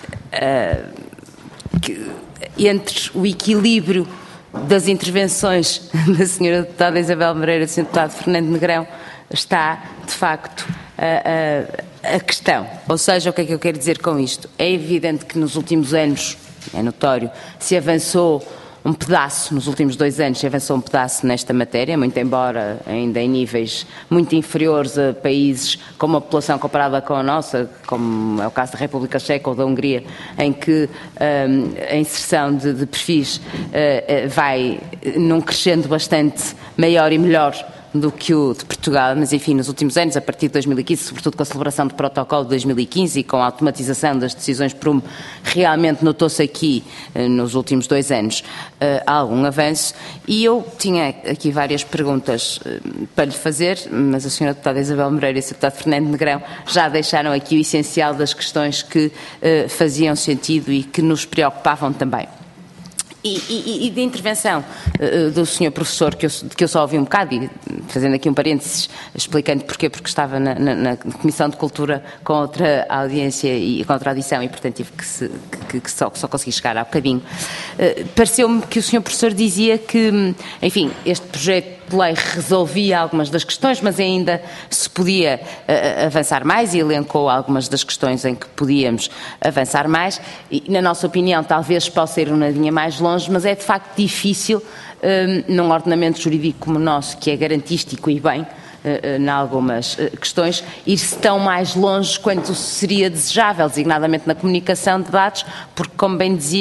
uh, que entre o equilíbrio das intervenções da senhora Deputada Isabel Moreira e do senhor Deputado Fernando Negrão está, de facto, a, a, a questão. Ou seja, o que é que eu quero dizer com isto? É evidente que nos últimos anos, é notório, se avançou um pedaço, nos últimos dois anos se avançou um pedaço nesta matéria, muito embora ainda em níveis muito inferiores a países com uma população comparada com a nossa, como é o caso da República Checa ou da Hungria, em que um, a inserção de, de perfis uh, vai num crescendo bastante maior e melhor do que o de Portugal, mas enfim, nos últimos anos, a partir de dois mil e quinze, sobretudo com a celebração do protocolo de dois mil e quinze e com a automatização das decisões Prumo, realmente notou-se aqui, nos últimos dois anos, algum avanço. E eu tinha aqui várias perguntas para lhe fazer, mas a senhora Deputada Isabel Moreira e o senhor Deputado Fernando Negrão já deixaram aqui o essencial das questões que faziam sentido e que nos preocupavam também. E, e, e de intervenção uh, do senhor Professor, que eu, que eu só ouvi um bocado, e fazendo aqui um parênteses, explicando porquê, porque estava na, na, na Comissão de Cultura com outra audiência e com outra audição e, portanto, tive que, se, que, que só, só consegui chegar há bocadinho. Uh, pareceu-me que o senhor Professor dizia que, enfim, este projeto de lei resolvia algumas das questões, mas ainda se podia uh, avançar mais, e elencou algumas das questões em que podíamos avançar mais, e, na nossa opinião, talvez possa ir um nadinha mais longe, mas é de facto difícil, um, num ordenamento jurídico como o nosso, que é garantístico e bem, uh, em algumas uh, questões, ir-se tão mais longe quanto seria desejável, designadamente na comunicação de dados, porque, como bem dizia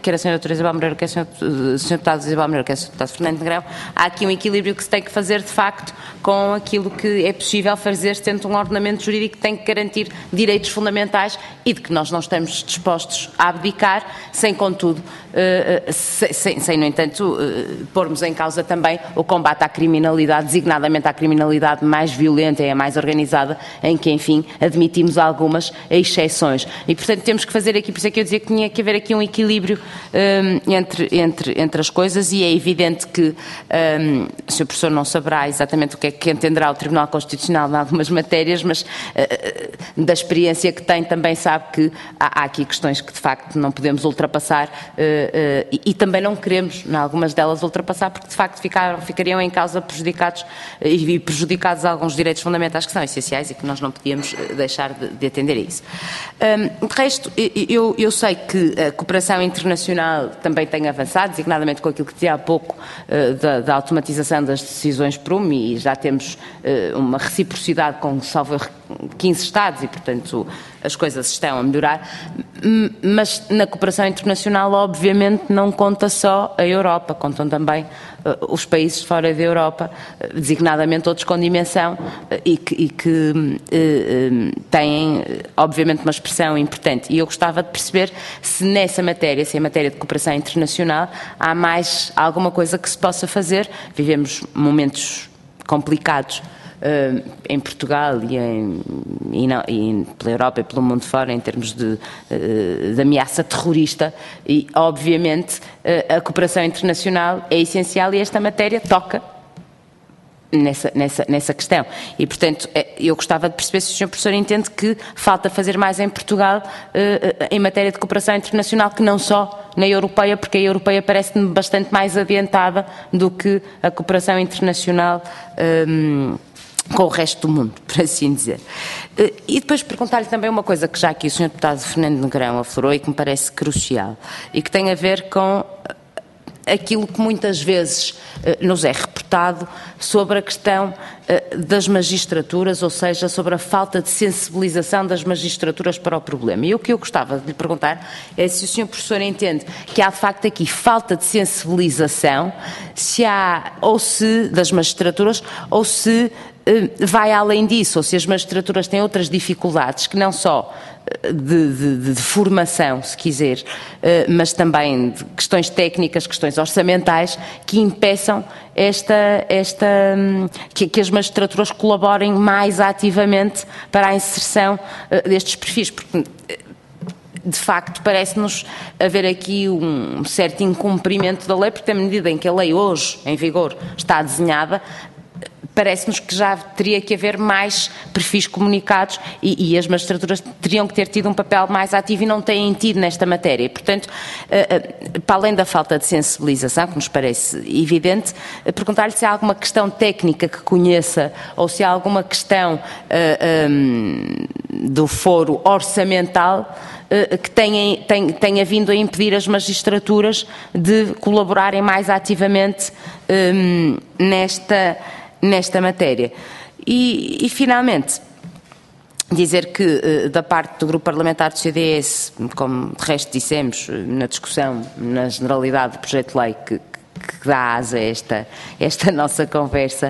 quer a senhora doutora Isabel Moreira, quer a senhora deputada Isabel Moreira, quer a senhora deputada Fernando Negrão, há aqui um equilíbrio que se tem que fazer, de facto, com aquilo que é possível fazer, tendo um ordenamento jurídico que tem que garantir direitos fundamentais e de que nós não estamos dispostos a abdicar, sem, contudo, uh, sem, sem, sem, no entanto, uh, pormos em causa também o combate à criminalidade, designadamente à criminalidade mais violenta e a mais organizada, em que, enfim, admitimos algumas exceções. E, portanto, temos que fazer aqui, por isso é que eu dizia que tinha que haver aqui um equilíbrio um, entre, entre, entre as coisas, e é evidente que um, o senhor professor não saberá exatamente o que é que entenderá o Tribunal Constitucional em algumas matérias, mas uh, da experiência que tem também sabe que há, há aqui questões que de facto não podemos ultrapassar uh, uh, e, e também não queremos, em algumas delas, ultrapassar, porque de facto ficaram, ficariam em causa prejudicados uh, e prejudicados alguns direitos fundamentais que são essenciais e que nós não podíamos uh, deixar de, de atender a isso. Um, de resto, eu, eu sei que a cooperação internacional também tem avançado, designadamente com aquilo que dizia há pouco uh, da, da automatização das decisões Prum, e já temos uh, uma reciprocidade com, salvo quinze Estados e, portanto, as coisas estão a melhorar, mas na cooperação internacional, obviamente, não conta só a Europa, contam também uh, os países fora da Europa, uh, designadamente outros com dimensão uh, e que, e que uh, uh, têm, obviamente, uma expressão importante. E eu gostava de perceber se nessa matéria, se em matéria de cooperação internacional, há mais alguma coisa que se possa fazer. Vivemos momentos complicados Uh, em Portugal e, em, e, não, e pela Europa e pelo mundo fora, em termos de, uh, de ameaça terrorista, e obviamente uh, a cooperação internacional é essencial e esta matéria toca nessa, nessa, nessa questão. E, portanto, eu gostava de perceber se o senhor professor entende que falta fazer mais em Portugal uh, em matéria de cooperação internacional, que não só na europeia, porque a europeia parece-me bastante mais adiantada do que a cooperação internacional um, com o resto do mundo, por assim dizer. E depois perguntar-lhe também uma coisa que já aqui o senhor deputado Fernando Negrão aflorou e que me parece crucial, e que tem a ver com aquilo que muitas vezes uh, nos é reportado sobre a questão uh, das magistraturas, ou seja, sobre a falta de sensibilização das magistraturas para o problema. E o que eu gostava de lhe perguntar é se o senhor professor entende que há de facto aqui falta de sensibilização, se há, ou se, das magistraturas, ou se uh, vai além disso, ou se as magistraturas têm outras dificuldades que não só De, de, de formação, se quiser, mas também de questões técnicas, questões orçamentais, que impeçam esta, esta, que, que as magistraturas colaborem mais ativamente para a inserção destes perfis, porque de facto parece-nos haver aqui um certo incumprimento da lei, porque na medida em que a lei hoje, em vigor, está desenhada, parece-nos que já teria que haver mais perfis comunicados e, e as magistraturas teriam que ter tido um papel mais ativo e não têm tido nesta matéria. E, portanto, uh, uh, para além da falta de sensibilização, que nos parece evidente, uh, perguntar-lhe se há alguma questão técnica que conheça ou se há alguma questão uh, um, do foro orçamental uh, que tenha, tenha, tenha vindo a impedir as magistraturas de colaborarem mais ativamente um, nesta nesta matéria. E, e, finalmente, dizer que, da parte do Grupo Parlamentar do C D S, como de resto dissemos na discussão, na generalidade do projeto de lei que, que dá asa a esta, esta nossa conversa,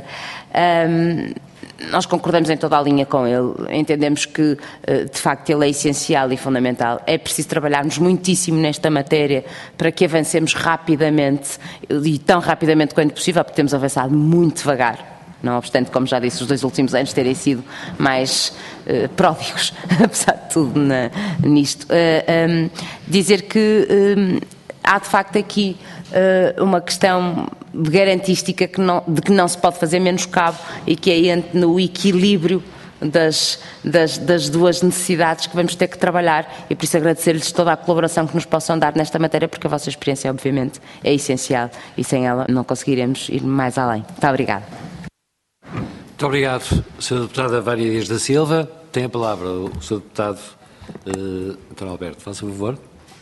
um, nós concordamos em toda a linha com ele, entendemos que, de facto, ele é essencial e fundamental. É preciso trabalharmos muitíssimo nesta matéria para que avancemos rapidamente, e tão rapidamente quanto possível, porque temos avançado muito devagar. Não obstante, como já disse, os dois últimos anos terem sido mais uh, pródigos, apesar de tudo, na, nisto. Uh, um, dizer que um, há, de facto, aqui uh, uma questão garantística que não, de que não se pode fazer menos cabo e que é entre no equilíbrio das, das, das duas necessidades que vamos ter que trabalhar, e por isso agradecer-lhes toda a colaboração que nos possam dar nesta matéria, porque a vossa experiência, obviamente, é essencial e sem ela não conseguiremos ir mais além. Muito obrigada. Muito obrigado, senhora Deputada Vária Dias da Silva. Tem a palavra o senhor Deputado uh, doutor Alberto. Faça favor.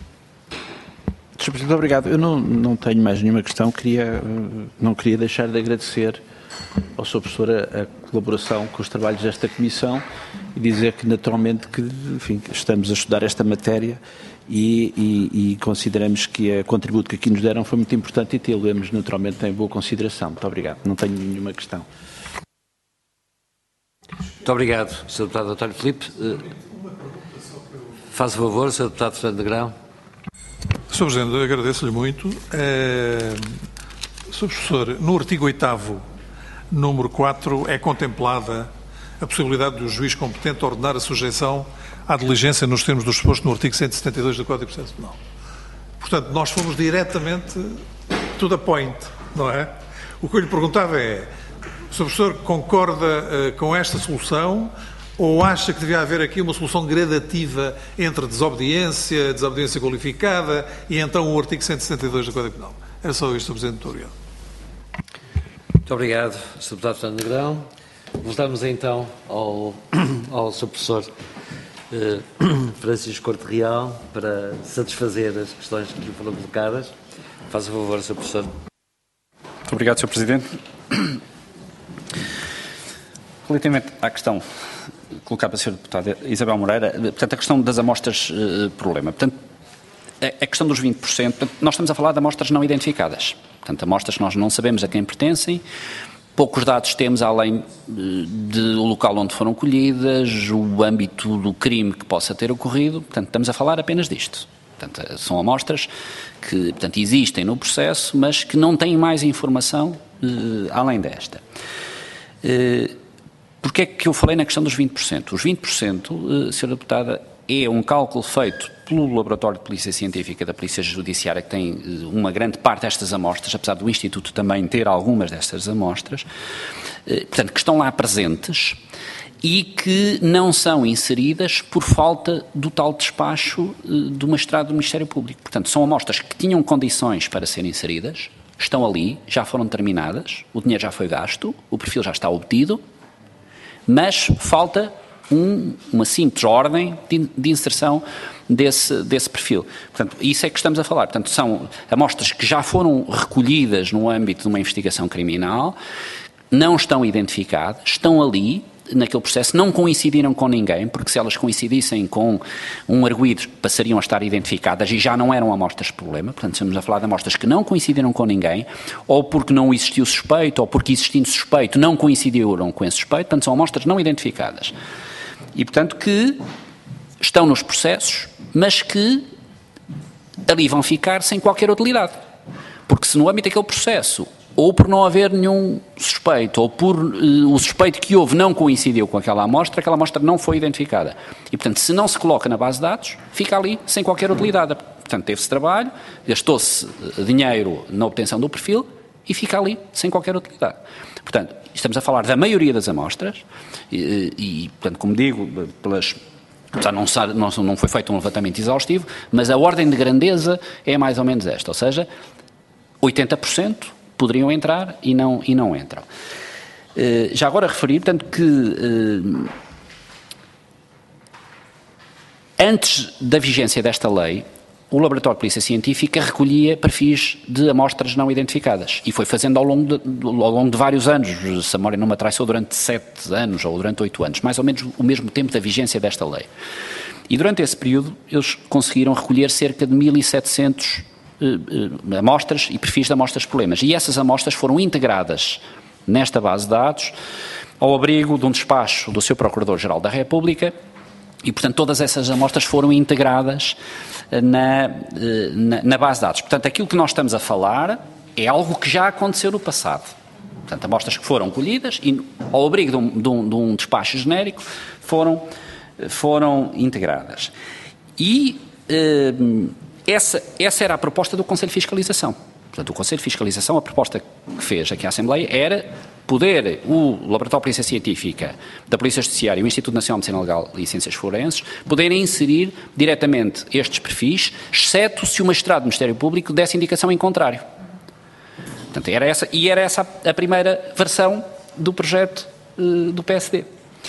senhor Presidente, obrigado. Eu não, não tenho mais nenhuma questão. Queria, não queria deixar de agradecer ao senhor Professor a, a colaboração com os trabalhos desta Comissão e dizer que, naturalmente, que, enfim, estamos a estudar esta matéria e, e, e consideramos que o contributo que aqui nos deram foi muito importante e tê-lo-emos naturalmente em boa consideração. Muito obrigado. Não tenho nenhuma questão. Muito obrigado, senhor Deputado António Filipe. Faça favor, senhor Deputado Fernando Negrão. senhor Presidente, agradeço-lhe muito. É, senhor Professor, no artigo oitavo, número quatro, é contemplada a possibilidade de o juiz competente ordenar a sujeição à diligência nos termos do exposto no artigo cento e setenta e dois do Código de Processo Penal. Portanto, nós fomos diretamente to the point, não é? O que eu lhe perguntava é, o senhor Professor concorda uh, com esta solução ou acha que devia haver aqui uma solução gradativa entre desobediência, desobediência qualificada e então o artigo cento e setenta e dois do Código Penal? Era só isto, senhor Presidente. Muito obrigado. Muito obrigado, senhor Deputado Fernando Negrão. Voltamos então ao, ao senhor Professor eh, Francisco Corte Real para satisfazer as questões que lhe foram colocadas. Faça favor, senhor Professor. Muito obrigado, senhor Presidente. Relativamente à questão colocada pela senhora Deputada Isabel Moreira, portanto, a questão das amostras eh, problema. Portanto, a questão dos vinte por cento, portanto, nós estamos a falar de amostras não identificadas. Portanto, amostras que nós não sabemos a quem pertencem, poucos dados temos além do local onde foram colhidas, o âmbito do crime que possa ter ocorrido, portanto, estamos a falar apenas disto. Portanto, são amostras que, portanto, existem no processo, mas que não têm mais informação eh, além desta. Eh, Porquê é que eu falei na questão dos vinte por cento? Os vinte por cento, eh, senhora Deputada, é um cálculo feito pelo Laboratório de Polícia Científica da Polícia Judiciária, que tem uma grande parte destas amostras, apesar do Instituto também ter algumas destas amostras, portanto, que estão lá presentes e que não são inseridas por falta do tal despacho do magistrado do Ministério Público. Portanto, são amostras que tinham condições para serem inseridas, estão ali, já foram terminadas, o dinheiro já foi gasto, o perfil já está obtido, mas falta Um, uma simples ordem de, de inserção desse, desse perfil. Portanto, isso é que estamos a falar. Portanto, são amostras que já foram recolhidas no âmbito de uma investigação criminal, não estão identificadas, estão ali, naquele processo, não coincidiram com ninguém, porque se elas coincidissem com um arguido, passariam a estar identificadas e já não eram amostras de problema. Portanto, estamos a falar de amostras que não coincidiram com ninguém, ou porque não existiu suspeito, ou porque existindo suspeito não coincidiram com esse suspeito. Portanto, são amostras não identificadas. E, portanto, que estão nos processos, mas que ali vão ficar sem qualquer utilidade. Porque se no âmbito daquele processo, ou por não haver nenhum suspeito, ou por uh, o suspeito que houve não coincidiu com aquela amostra, aquela amostra não foi identificada. E, portanto, se não se coloca na base de dados, fica ali sem qualquer utilidade. Portanto, teve-se trabalho, gastou-se dinheiro na obtenção do perfil e fica ali sem qualquer utilidade. Portanto, estamos a falar da maioria das amostras e, e portanto, como digo, pelas, não, não, não foi feito um levantamento exaustivo, mas a ordem de grandeza é mais ou menos esta, ou seja, oitenta por cento poderiam entrar e não, e não entram. Já agora referir, portanto, que antes da vigência desta lei, o Laboratório de Polícia Científica recolhia perfis de amostras não identificadas e foi fazendo ao longo de, ao longo de vários anos, se a memória não me atraiçou, durante sete anos ou durante oito anos, mais ou menos o mesmo tempo da vigência desta lei. E durante esse período eles conseguiram recolher cerca de mil e setecentas eh, amostras e perfis de amostras de problemas. E essas amostras foram integradas nesta base de dados ao abrigo de um despacho do seu Procurador-Geral da República e, portanto, todas essas amostras foram integradas Na, na, na base de dados. Portanto, aquilo que nós estamos a falar é algo que já aconteceu no passado. Portanto, amostras que foram colhidas e, ao abrigo de um, de um, de um despacho genérico, foram, foram integradas. E eh, essa, essa era a proposta do Conselho de Fiscalização. Portanto, o Conselho de Fiscalização, a proposta que fez aqui à Assembleia era poder o Laboratório de Polícia Científica da Polícia Judiciária e o Instituto Nacional de Medicina Legal e Ciências Forenses poderem inserir diretamente estes perfis, exceto se o magistrado do Ministério Público desse indicação em contrário. Portanto, era essa, e era essa a primeira versão do projeto uh, do P S D.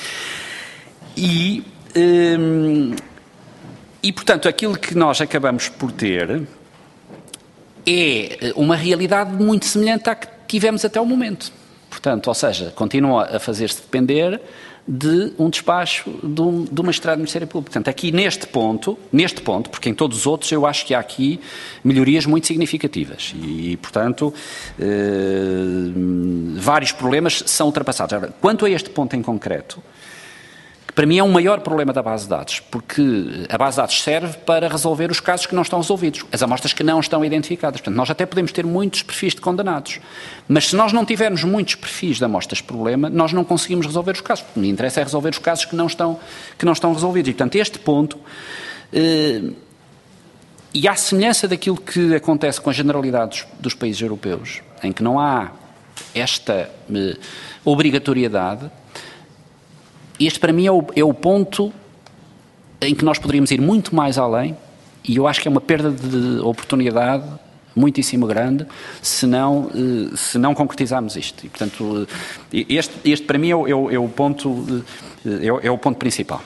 E, um, e, portanto, aquilo que nós acabamos por ter é uma realidade muito semelhante à que tivemos até o momento. Portanto, ou seja, continua a fazer-se depender de um despacho de, um, de uma magistrado do Ministério Público. Portanto, aqui neste ponto, neste ponto, porque em todos os outros eu acho que há aqui melhorias muito significativas e, portanto, eh, vários problemas são ultrapassados. Agora, quanto a este ponto em concreto, que para mim é um maior problema da base de dados, porque a base de dados serve para resolver os casos que não estão resolvidos, as amostras que não estão identificadas. Portanto, nós até podemos ter muitos perfis de condenados, mas se nós não tivermos muitos perfis de amostras problema, nós não conseguimos resolver os casos. O que me interessa é resolver os casos que não estão, que não estão resolvidos. E, portanto, este ponto, eh, e à semelhança daquilo que acontece com a generalidade dos, dos países europeus, em que não há esta eh, obrigatoriedade, este para mim é o, é o ponto em que nós poderíamos ir muito mais além, e eu acho que é uma perda de oportunidade muitíssimo grande se não, se não concretizarmos isto. E, portanto, este, este para mim é o, é o, é o ponto, é o, é o ponto principal.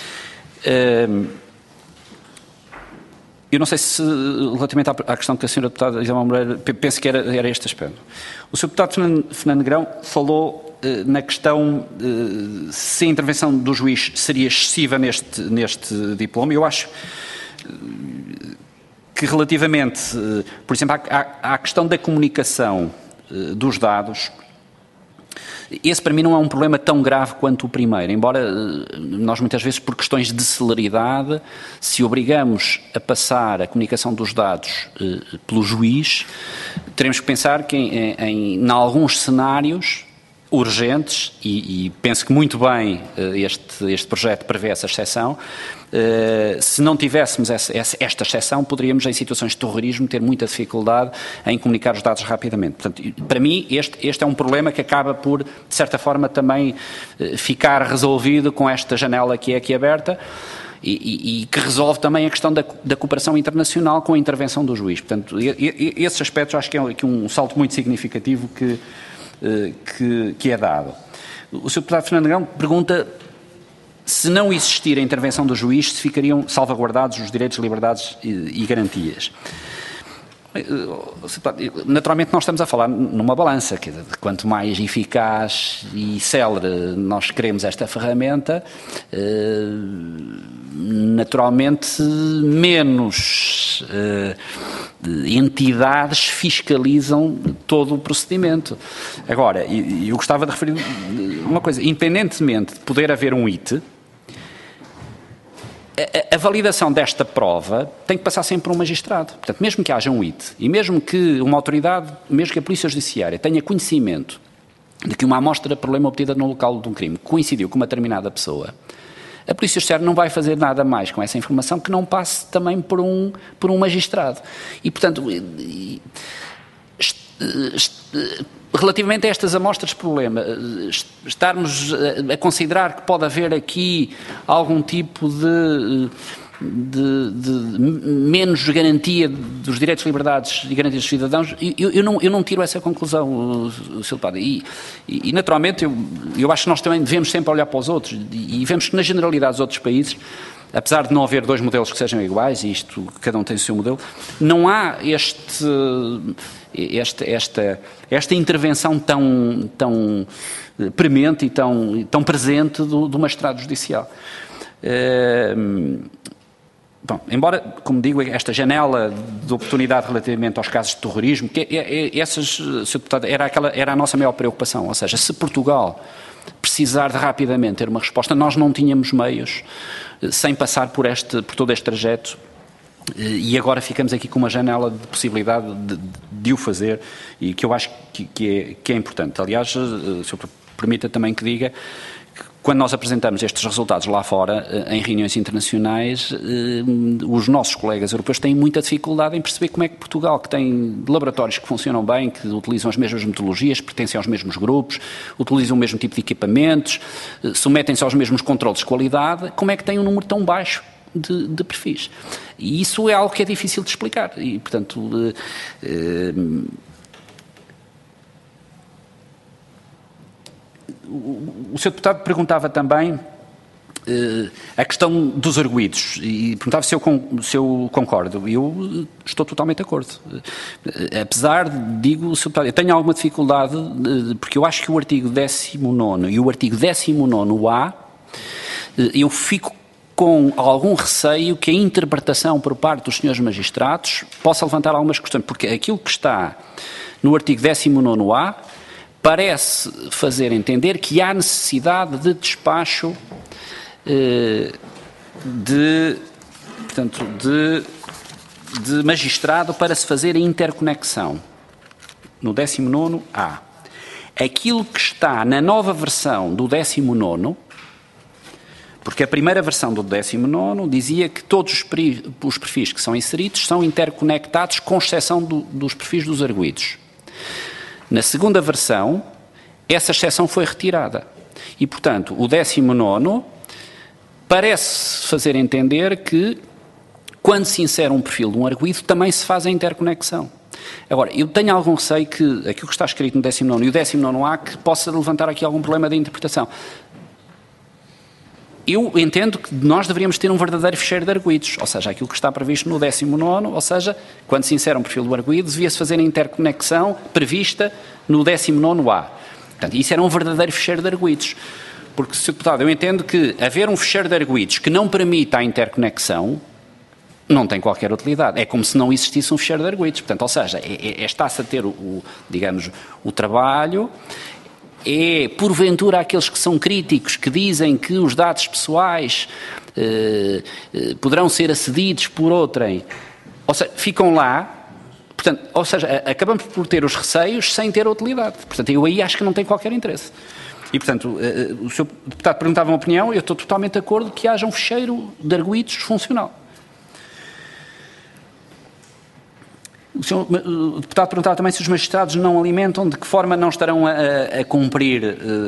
Eu não sei se, relativamente à questão que a senhora deputada Isabel Moreira, penso que era, era este aspecto. O senhor deputado Fernando, Fernando Negrão falou na questão uh, se a intervenção do juiz seria excessiva neste, neste diploma. Eu acho uh, que relativamente, uh, por exemplo, à, à questão da comunicação uh, dos dados, esse para mim não é um problema tão grave quanto o primeiro, embora uh, nós muitas vezes por questões de celeridade, se obrigamos a passar a comunicação dos dados uh, pelo juiz, teremos que pensar que em, em, em alguns cenários urgentes, e, e penso que muito bem este, este projeto prevê essa exceção, uh, se não tivéssemos essa, essa, esta exceção, poderíamos, em situações de terrorismo, ter muita dificuldade em comunicar os dados rapidamente. Portanto, para mim, este, este é um problema que acaba por, de certa forma, também uh, ficar resolvido com esta janela que é aqui aberta, E, e, e que resolve também a questão da, da cooperação internacional com a intervenção do juiz. Portanto, e, e, esses aspectos acho que é aqui um salto muito significativo que Que, que é dado. O senhor deputado Fernando Negrão pergunta se não existir a intervenção do juiz, se ficariam salvaguardados os direitos, liberdades e, e garantias. Naturalmente nós estamos a falar numa balança, que quanto mais eficaz e célere nós queremos esta ferramenta, naturalmente menos entidades fiscalizam todo o procedimento. Agora, eu gostava de referir uma coisa, independentemente de poder haver um I T, A, a validação desta prova tem que passar sempre por um magistrado. Portanto, mesmo que haja um I T e mesmo que uma autoridade, mesmo que a Polícia Judiciária tenha conhecimento de que uma amostra de problema obtida no local de um crime coincidiu com uma determinada pessoa, a Polícia Judiciária não vai fazer nada mais com essa informação que não passe também por um, por um magistrado. E, portanto, relativamente a estas amostras de problema, estarmos a considerar que pode haver aqui algum tipo de, de, de menos garantia dos direitos, liberdades e garantias dos cidadãos, eu, eu, não, eu não tiro essa conclusão, senhor Deputado. E, e, naturalmente, eu, eu acho que nós também devemos sempre olhar para os outros e, e vemos que na generalidade dos outros países, apesar de não haver dois modelos que sejam iguais, e isto, cada um tem o seu modelo, não há este, esta, esta, esta intervenção tão, tão premente e tão, tão presente do, do magistrado judicial. Uh, bom, embora, como digo, esta janela de oportunidade relativamente aos casos de terrorismo, que é, é, essas, senhor Deputado, era, aquela, era a nossa maior preocupação, ou seja, se Portugal precisar de rapidamente ter uma resposta, nós não tínhamos meios sem passar por, este, por todo este trajeto, e agora ficamos aqui com uma janela de possibilidade de, de o fazer, e que eu acho que, que, é, que é importante. Aliás, se eu permita também que diga que quando nós apresentamos estes resultados lá fora, em reuniões internacionais, os nossos colegas europeus têm muita dificuldade em perceber como é que Portugal, que tem laboratórios que funcionam bem, que utilizam as mesmas metodologias, pertencem aos mesmos grupos, utilizam o mesmo tipo de equipamentos, submetem-se aos mesmos controles de qualidade, como é que tem um número tão baixo de, de perfis? E isso é algo que é difícil de explicar. E, portanto, o senhor Deputado perguntava também Uh, a questão dos arguidos, e perguntava se eu, se eu concordo, eu estou totalmente de acordo. Uh, apesar, digo, eu tenho alguma dificuldade, uh, porque eu acho que o artigo dezesseis e o artigo dezesseis A, uh, eu fico com algum receio que a interpretação por parte dos senhores magistrados possa levantar algumas questões, porque aquilo que está no artigo dezesseis A parece fazer entender que há necessidade de despacho De, portanto, de, de magistrado para se fazer a interconexão. No dezesseis A. Aquilo que está na nova versão do dezesseis, porque a primeira versão do dezesseis dizia que todos os, os perfis que são inseridos são interconectados, com exceção do, dos perfis dos arguidos. Na segunda versão, essa exceção foi retirada. E, portanto, o dezesseis parece fazer entender que, quando se insere um perfil de um arguido, também se faz a interconexão. Agora, eu tenho algum receio que aquilo que está escrito no dezesseis e o dezesseis A que possa levantar aqui algum problema de interpretação. Eu entendo que nós deveríamos ter um verdadeiro ficheiro de arguidos, ou seja, aquilo que está previsto no dezesseis, ou seja, quando se insere um perfil do arguido, devia-se fazer a interconexão prevista no dezesseis A. Portanto, isso era um verdadeiro ficheiro de arguidos. Porque, senhor Deputado, eu entendo que haver um ficheiro de arguidos que não permita a interconexão não tem qualquer utilidade. É como se não existisse um ficheiro de arguidos. Portanto, ou seja, é, é, está-se a ter, o, o, digamos, o trabalho, é, porventura, aqueles que são críticos, que dizem que os dados pessoais eh, eh, poderão ser acedidos por outrem, ou seja, ficam lá, portanto, ou seja, acabamos por ter os receios sem ter a utilidade. Portanto, eu aí acho que não tem qualquer interesse. E, portanto, o senhor Deputado perguntava uma opinião, eu estou totalmente de acordo que haja um ficheiro de arguidos funcional. O senhor o Deputado perguntava também se os magistrados não alimentam, de que forma não estarão a, a cumprir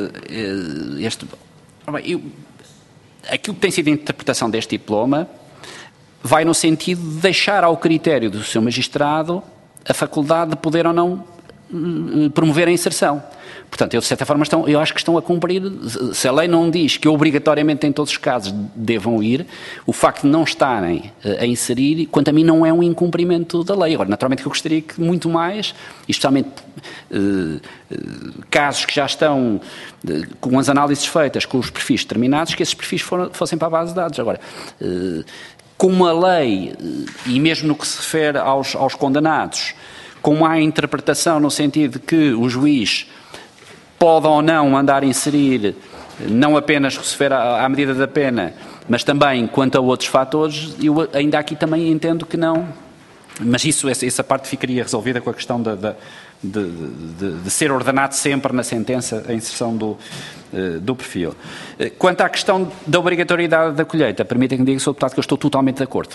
uh, este... Eu, aquilo que tem sido a interpretação deste diploma vai no sentido de deixar ao critério do seu magistrado a faculdade de poder ou não uh, promover a inserção. Portanto, eu, de certa forma, estão, eu acho que estão a cumprir, se a lei não diz que obrigatoriamente em todos os casos devam ir, o facto de não estarem a inserir, quanto a mim, não é um incumprimento da lei. Agora, naturalmente que eu gostaria que muito mais, e especialmente eh, eh, casos que já estão eh, com as análises feitas com os perfis determinados, que esses perfis foram, fossem para a base de dados. Agora, eh, como a lei, e mesmo no que se refere aos, aos condenados, como há a interpretação no sentido de que o juiz pode ou não mandar inserir, não apenas receber à medida da pena, mas também quanto a outros fatores, eu ainda aqui também entendo que não. Mas isso, essa parte ficaria resolvida com a questão de, de, de, de, de ser ordenado sempre na sentença a inserção do, do perfil. Quanto à questão da obrigatoriedade da colheita, permitem-me dizer, senhor Deputado, que eu estou totalmente de acordo.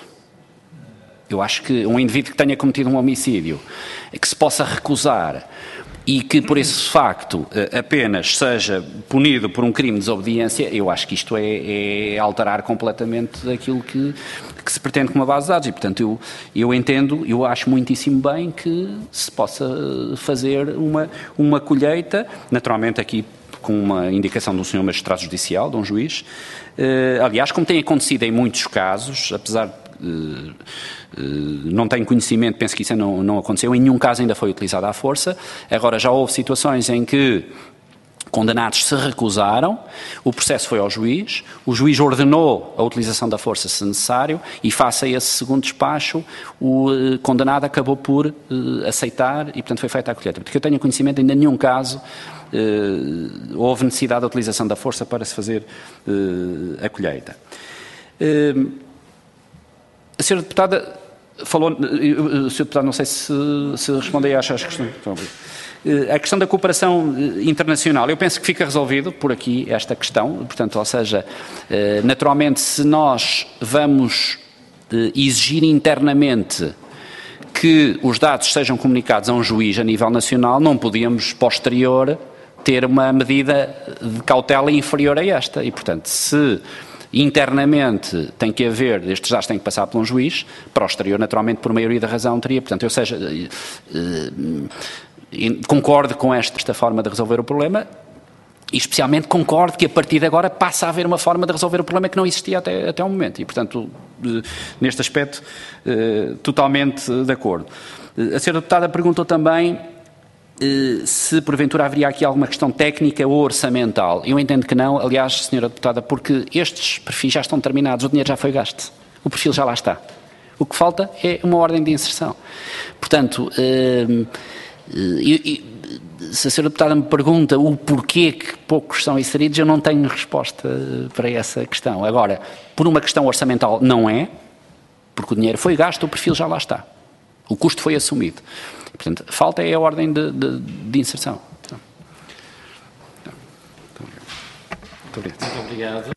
Eu acho que um indivíduo que tenha cometido um homicídio, que se possa recusar e que por esse facto apenas seja punido por um crime de desobediência, eu acho que isto é, é alterar completamente aquilo que, que se pretende com uma base de dados. E, portanto, eu, eu entendo, eu acho muitíssimo bem que se possa fazer uma, uma colheita, naturalmente aqui com uma indicação do senhor magistrado judicial, de um juiz. Uh, aliás, como tem acontecido em muitos casos, apesar de Uh, uh, não tenho conhecimento, penso que isso não, não aconteceu, em nenhum caso ainda foi utilizada a força. Agora, já houve situações em que condenados se recusaram, o processo foi ao juiz, o juiz ordenou a utilização da força se necessário e, face a esse segundo despacho, o uh, condenado acabou por uh, aceitar e, portanto, foi feita a colheita. Porque eu tenho conhecimento, ainda em nenhum caso uh, houve necessidade da utilização da força para se fazer uh, a colheita. Uh, A senhora Deputada falou, o senhor Deputado, não sei se, se respondeu às questões. A questão da cooperação internacional, eu penso que fica resolvido por aqui esta questão, portanto, ou seja, naturalmente, se nós vamos exigir internamente que os dados sejam comunicados a um juiz a nível nacional, não podíamos, posterior, ter uma medida de cautela inferior a esta. E, portanto, se internamente tem que haver, estes dados têm que passar por um juiz, para o exterior, naturalmente, por maioria da razão, teria. Portanto, ou seja, eh, concordo com esta, esta forma de resolver o problema. E especialmente concordo que a partir de agora passa a haver uma forma de resolver o problema que não existia até, até o momento. E, portanto, neste aspecto, totalmente de acordo. A senhora deputada perguntou também se porventura haveria aqui alguma questão técnica ou orçamental. Eu entendo que não, aliás, senhora deputada, porque estes perfis já estão terminados, o dinheiro já foi gasto, o perfil já lá está. O que falta é uma ordem de inserção. Portanto, eu, eu, se a senhora deputada me pergunta o porquê que poucos são inseridos, eu não tenho resposta para essa questão. Agora, por uma questão orçamental não é, porque o dinheiro foi gasto, o perfil já lá está. O custo foi assumido. Portanto, falta é a ordem de, de, de inserção. Muito obrigado.